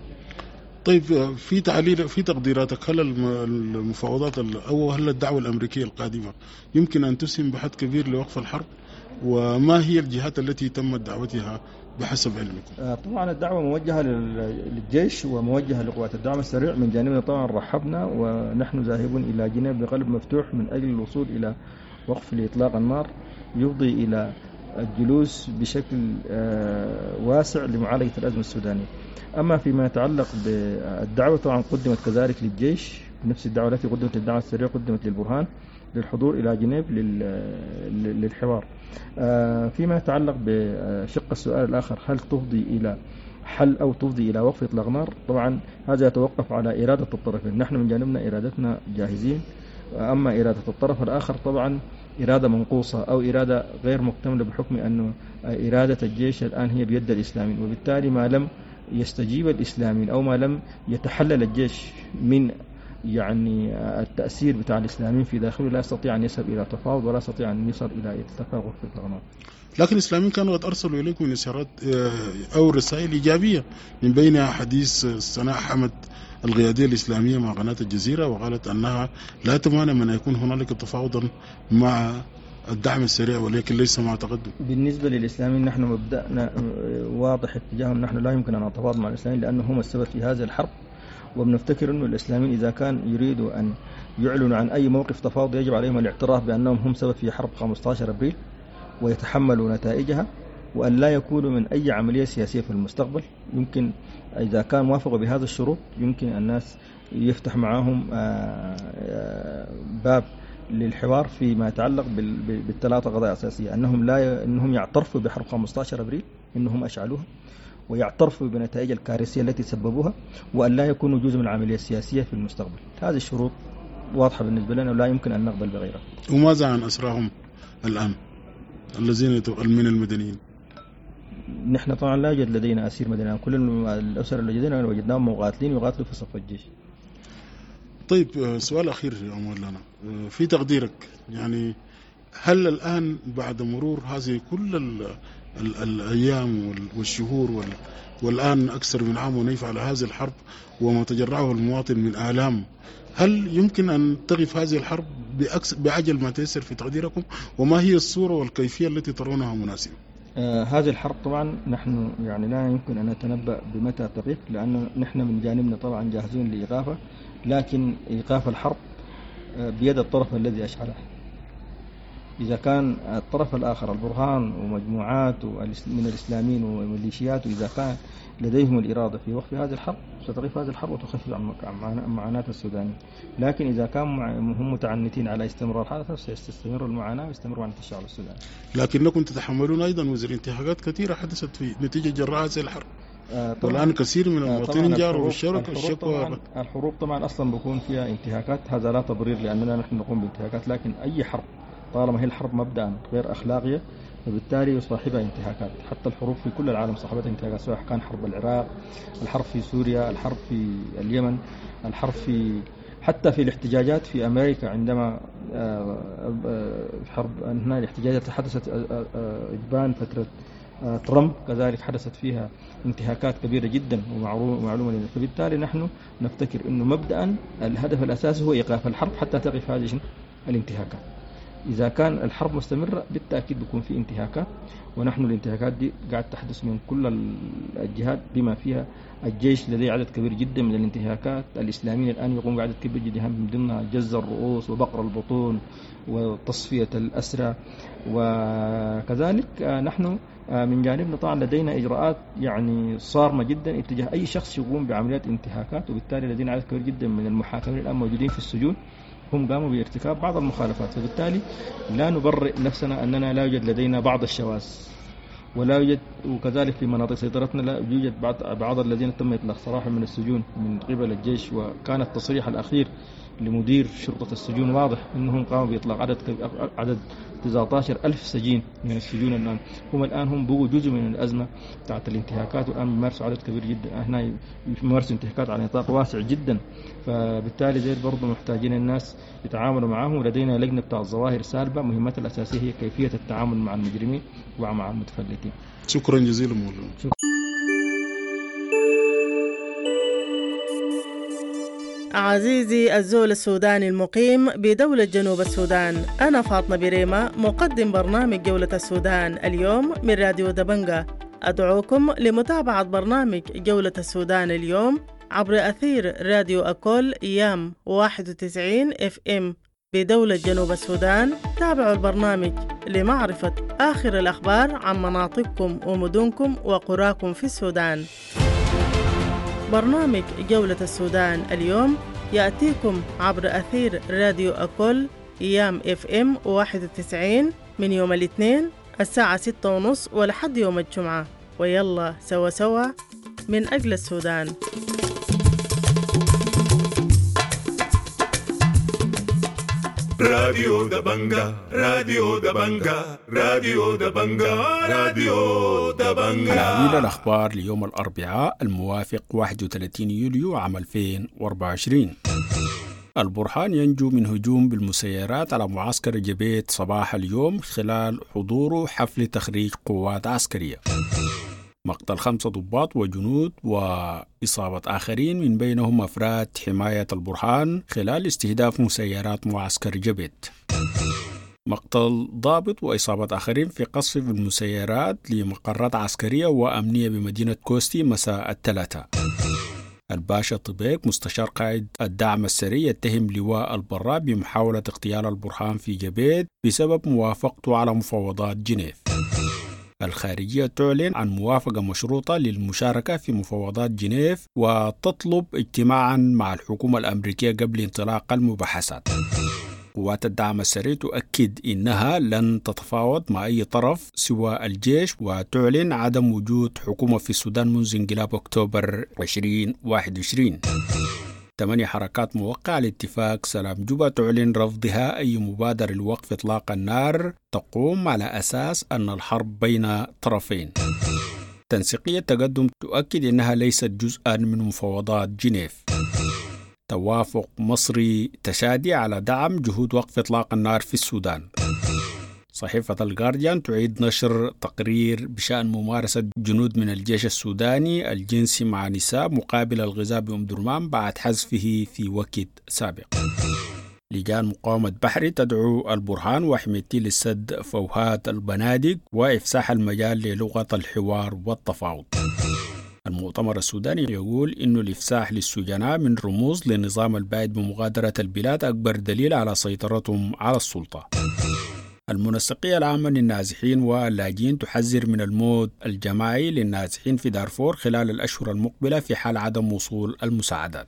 طيب، في تعليل في تقديراتك، هل المفاوضات أو هل الدعوة الأمريكية القادمة يمكن أن تسهم بحد كبير لوقف الحرب؟ وما هي الجهات التي تمت دعوتها بحسب علمكم؟ طبعا الدعوة موجهة للجيش وموجهة لقوات الدعم السريع. من جانبنا طبعا رحبنا ونحن ذاهبون إلى جنيف بقلب مفتوح من أجل الوصول إلى وقف لإطلاق النار يفضي إلى الجلوس بشكل واسع لمعالجة الأزمة السودانية. أما فيما يتعلق بالدعوة طبعا قدمت كذلك للجيش، نفس الدعوة التي قدمت للدعم السريع قدمت للبرهان للحضور إلى جنيف للحوار. فيما يتعلق بشق السؤال الآخر، هل تفضي إلى حل أو تفضي إلى وقف إطلاق نار؟ طبعا هذا يتوقف على إرادة الطرفين. نحن من جانبنا إرادتنا جاهزين، أما إرادة الطرف الآخر طبعا إرادة منقوصة أو إرادة غير مكتملة بحكم أنه إرادة الجيش الآن هي بيد الإسلاميين، وبالتالي ما لم يستجيب الإسلاميين أو ما لم يتحلل الجيش من يعني التأثير بتاع الإسلاميين في داخله لا يستطيع أن يصل إلى تفاوض ولا يستطيع أن يصل إلى اتفاق وقف إطلاق النار. لكن الإسلاميين كانوا قد أرسلوا إليكم من إشارات أو رسائل إيجابية، من بينها حديث سناء حمد القيادية الإسلامية مع قناة الجزيرة، وقالت أنها لا تمانع من أن يكون هنالك تفاوضا مع الدعم السريع ولكن ليس مع تقدم. بالنسبة للإسلاميين نحن مبدأنا واضح اتجاههم، نحن لا يمكن أن نتفاوض مع الإسلاميين لأنهم هم السبب في هذه الحرب، وبنفتكر أن الإسلاميين إذا كان يريدوا أن يعلنوا عن أي موقف تفاوض يجب عليهم الاعتراف بأنهم هم سبب في حرب خمسة عشر أبريل ويتحملوا نتائجها، وأن لا يكونوا من أي عملية سياسية في المستقبل. يمكن إذا كان موافقوا بهذا الشروط يمكن الناس يفتح معهم باب للحوار فيما يتعلق بالثلاثة قضايا أساسية، أنهم لا أنهم يعترفوا بحرب خمسة عشر أبريل إنهم أشعلوها، ويعترفوا بنتائج الكارثية التي سببوها، وأن لا يكونوا جزء من العملية السياسية في المستقبل. هذه الشروط واضحة بالنسبة لنا ولا يمكن أن نقبل بغيرها. وماذا عن أسراهم الآن الذين من المدنيين؟ نحن طبعا لا يوجد لدينا أسير مدني، كل الأسر اللي وجدنا وجدناهم مقاتلين يقاتلوا في صف الجيش. طيب سؤال أخير يا مولانا، في تقديرك يعني هل الآن بعد مرور هذه كل ال ال الأيام والشهور وال والآن أكثر من عام ونيف على هذه الحرب وما تجرعه المواطن من آلام، هل يمكن أن تقف هذه الحرب بعجل ما تيسر في تقديركم؟ وما هي الصورة والكيفية التي ترونها مناسبة؟ آه هذه الحرب طبعا نحن يعني لا يمكن أن نتنبأ بمتى تقف، لأن نحن من جانبنا طبعا جاهزون لإيقافها، لكن إيقاف الحرب آه بيد الطرف الذي أشعله. إذا كان الطرف الآخر البرهان ومجموعات من الإسلاميين وميليشيات، وإذا كان لديهم الإرادة في وقف هذه الحرب ستقف هذه الحرب وتخفف عن معاناة السودانيين. لكن إذا كانوا هم متعنتين على استمرار هذا سيستمر المعاناة ويستمر عن الشعب السوداني. لكنكم تتحملون أيضا وزر انتهاكات كثيرة حدثت في نتيجة جراء هذه الحرب، آه والآن كثير من المواطنين جاروا بالشركة الشكوى. الحروب طبعا أصلا بيكون فيها انتهاكات، هذا لا تبرير لأننا نحن نقوم بانتهاكات، لكن أي حرب طالما هي الحرب مبدأ غير أخلاقية فبالتالي يصاحبها انتهاكات. حتى الحروب في كل العالم صاحبت انتهاكات، سواء كان حرب العراق، الحرب في سوريا، الحرب في اليمن، الحرب في حتى في الاحتجاجات في أمريكا عندما حرب هنا الاحتجاجات حدثت إجبان فترة ترامب كذلك حدثت فيها انتهاكات كبيرة جدا ومعلومة لنا. فبالتالي نحن نفتكر أنه مبدأ الهدف الأساسي هو إيقاف الحرب حتى تقف هذه الانتهاكات. إذا كان الحرب مستمرة بالتأكيد بيكون في انتهاكات، ونحن الانتهاكات دي قاعد تحدث من كل الجهات بما فيها الجيش لديه عدد كبير جدا من الانتهاكات. الإسلاميين الآن يقوم بعدد كبير جدا من ضمنها جز الرؤوس وبقر البطون وتصفية الأسرى. وكذلك نحن من جانبنا طبعا لدينا إجراءات يعني صارمة جدا اتجاه أي شخص يقوم بعمليات انتهاكات، وبالتالي لدينا عدد كبير جدا من المحاكمين الآن موجودين في السجون هم قاموا بارتكاب بعض المخالفات. فبالتالي لا نبرئ نفسنا أننا لا يوجد لدينا بعض الشواذ، ولا يوجد وكذلك في مناطق سيطرتنا لا يوجد بعض بعض الذين تم إطلاق سراحهم من السجون من قبل الجيش. وكان التصريح الأخير لمدير شرطة السجون واضح أنهم قاموا بإطلاق عدد عدد تسعة عشر ألف سجين من السجون الآن. هم الآن هم بقوا جزء من الأزمة بتاعت الانتهاكات، والآن بيمارسوا عدد كبير جدا هنا يمارسوا انتهاكات على نطاق واسع جدا. فبالتالي زي برضه محتاجين الناس يتعاملوا معهم، ولدينا لجنة بتاع الظواهر سالبة مهمتها الأساسية هي كيفية التعامل مع المجرمين ومع المتفلتين. شكرا جزيلا مولانا. عزيزي الزول السوداني المقيم بدولة جنوب السودان، أنا فاطمة بريمة مقدم برنامج جولة السودان اليوم من راديو دبنجة. أدعوكم لمتابعة برنامج جولة السودان اليوم عبر أثير راديو أكول إيام واحد وتسعين إف إم بدولة جنوب السودان. تابعوا البرنامج لمعرفة آخر الأخبار عن مناطقكم ومدنكم وقراكم في السودان. برنامج جولة السودان اليوم يأتيكم عبر أثير راديو أكول إيام إف إم واحد وتسعين من يوم الاثنين الساعة ستة ونص ولحد يوم الجمعة. ويلا سوا سوا من أجل السودان. راديو دبنجا راديو دبنجا راديو دبنجا راديو دبنجا. عناوين الأخبار ليوم الأربعاء الموافق واحد وثلاثين يوليو عام ألفين وأربعة وعشرين. البرهان ينجو من هجوم بالمسيرات على معسكر جبيت صباح اليوم خلال حضوره حفل تخريج قوات عسكرية. مقتل خمسة ضباط وجنود وإصابة آخرين من بينهم أفراد حماية البرهان خلال استهداف مسيرات معسكر جبيت. مقتل ضابط وإصابة آخرين في قصف المسيرات لمقرات عسكرية وأمنية بمدينة كوستي مساء الثلاثاء. الباشا طبيك مستشار قائد الدعم السري يتهم لواء البراء بمحاولة اغتيال البرهان في جبيت بسبب موافقته على مفاوضات جنيف. الخارجية تعلن عن موافقة مشروطة للمشاركة في مفاوضات جنيف وتطلب اجتماعا مع الحكومة الأمريكية قبل انطلاق المباحثات. قوات الدعم السري تؤكد إنها لن تتفاوض مع أي طرف سوى الجيش، وتعلن عدم وجود حكومة في السودان منذ انقلاب أكتوبر ألفين وواحد وعشرين. ثمانية حركات موقعة على اتفاق سلام جوبا تعلن رفضها أي مبادرة لوقف إطلاق النار تقوم على أساس أن الحرب بين طرفين. تنسيقية تقدم تؤكد أنها ليست جزءا من مفاوضات جنيف. توافق مصري تشادي على دعم جهود وقف إطلاق النار في السودان. صحيفة الجارديان تعيد نشر تقرير بشأن ممارسة جنود من الجيش السوداني الجنسي مع نساء مقابل الغذاء بأم درمان بعد حذفه في وقت سابق. لجان مقاومة بحري تدعو البرهان وحميتي للسد فوهات البنادق وإفساح المجال للغة الحوار والتفاوض. المؤتمر السوداني يقول إن الإفساح للسجناء من رموز لنظام البائد بمغادرة البلاد أكبر دليل على سيطرتهم على السلطة. المنسقية العامة للنازحين واللاجئين تحذر من الموت الجماعي للنازحين في دارفور خلال الأشهر المقبلة في حال عدم وصول المساعدات.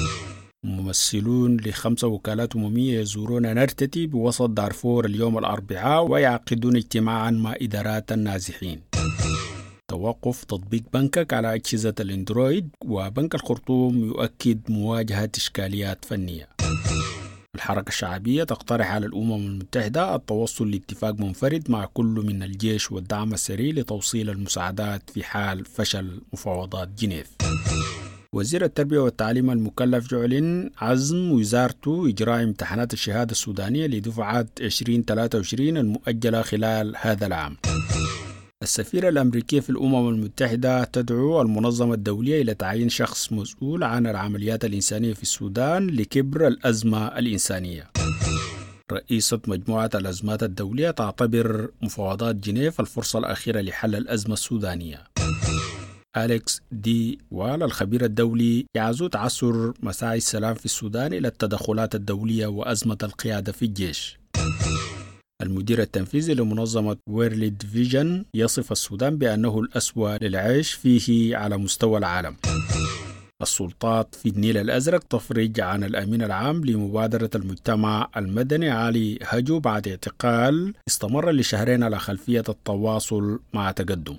ممثلون لخمسة وكالات أممية يزورون نرتتي بوسط دارفور اليوم الأربعاء ويعقدون اجتماعا مع إدارات النازحين. توقف تطبيق بنكك على أجهزة الإندرويد، وبنك الخرطوم يؤكد مواجهة إشكاليات فنية. الحركة الشعبية تقترح على الأمم المتحدة التوصل لاتفاق منفرد مع كل من الجيش والدعم السري لتوصيل المساعدات في حال فشل مفاوضات جنيف. وزير التربية والتعليم المكلف يعلن عزم وزارته إجراء امتحانات الشهادة السودانية لدفعة عشرين ثلاثة وعشرين المؤجلة خلال هذا العام. السفيرة الأمريكية في الأمم المتحدة تدعو المنظمة الدولية إلى تعيين شخص مسؤول عن العمليات الإنسانية في السودان لكبر الأزمة الإنسانية. رئيسة مجموعة الأزمات الدولية تعتبر مفاوضات جنيف الفرصة الأخيرة لحل الأزمة السودانية. أليكس دي وال الخبير الدولي يعزو تعثر مساعي السلام في السودان إلى التدخلات الدولية وأزمة القيادة في الجيش. المدير التنفيذي لمنظمة ويرلد فيجن يصف السودان بأنه الأسوأ للعيش فيه على مستوى العالم. السلطات في النيل الأزرق تفرج عن الأمين العام لمبادرة المجتمع المدني علي هجو بعد اعتقال استمر لشهرين على خلفية التواصل مع تقدم.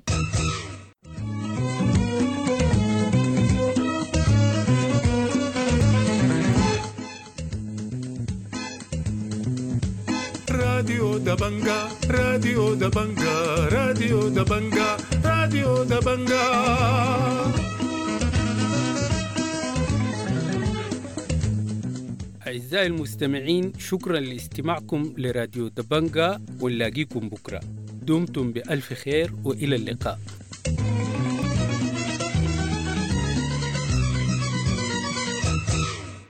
راديو دبنجا راديو دبنجا راديو دبنجا راديو دبنجا. أعزائي المستمعين، شكرا لاستماعكم لراديو دبنجا، ونلاقيكم بكرة. دمتم بألف خير وإلى اللقاء.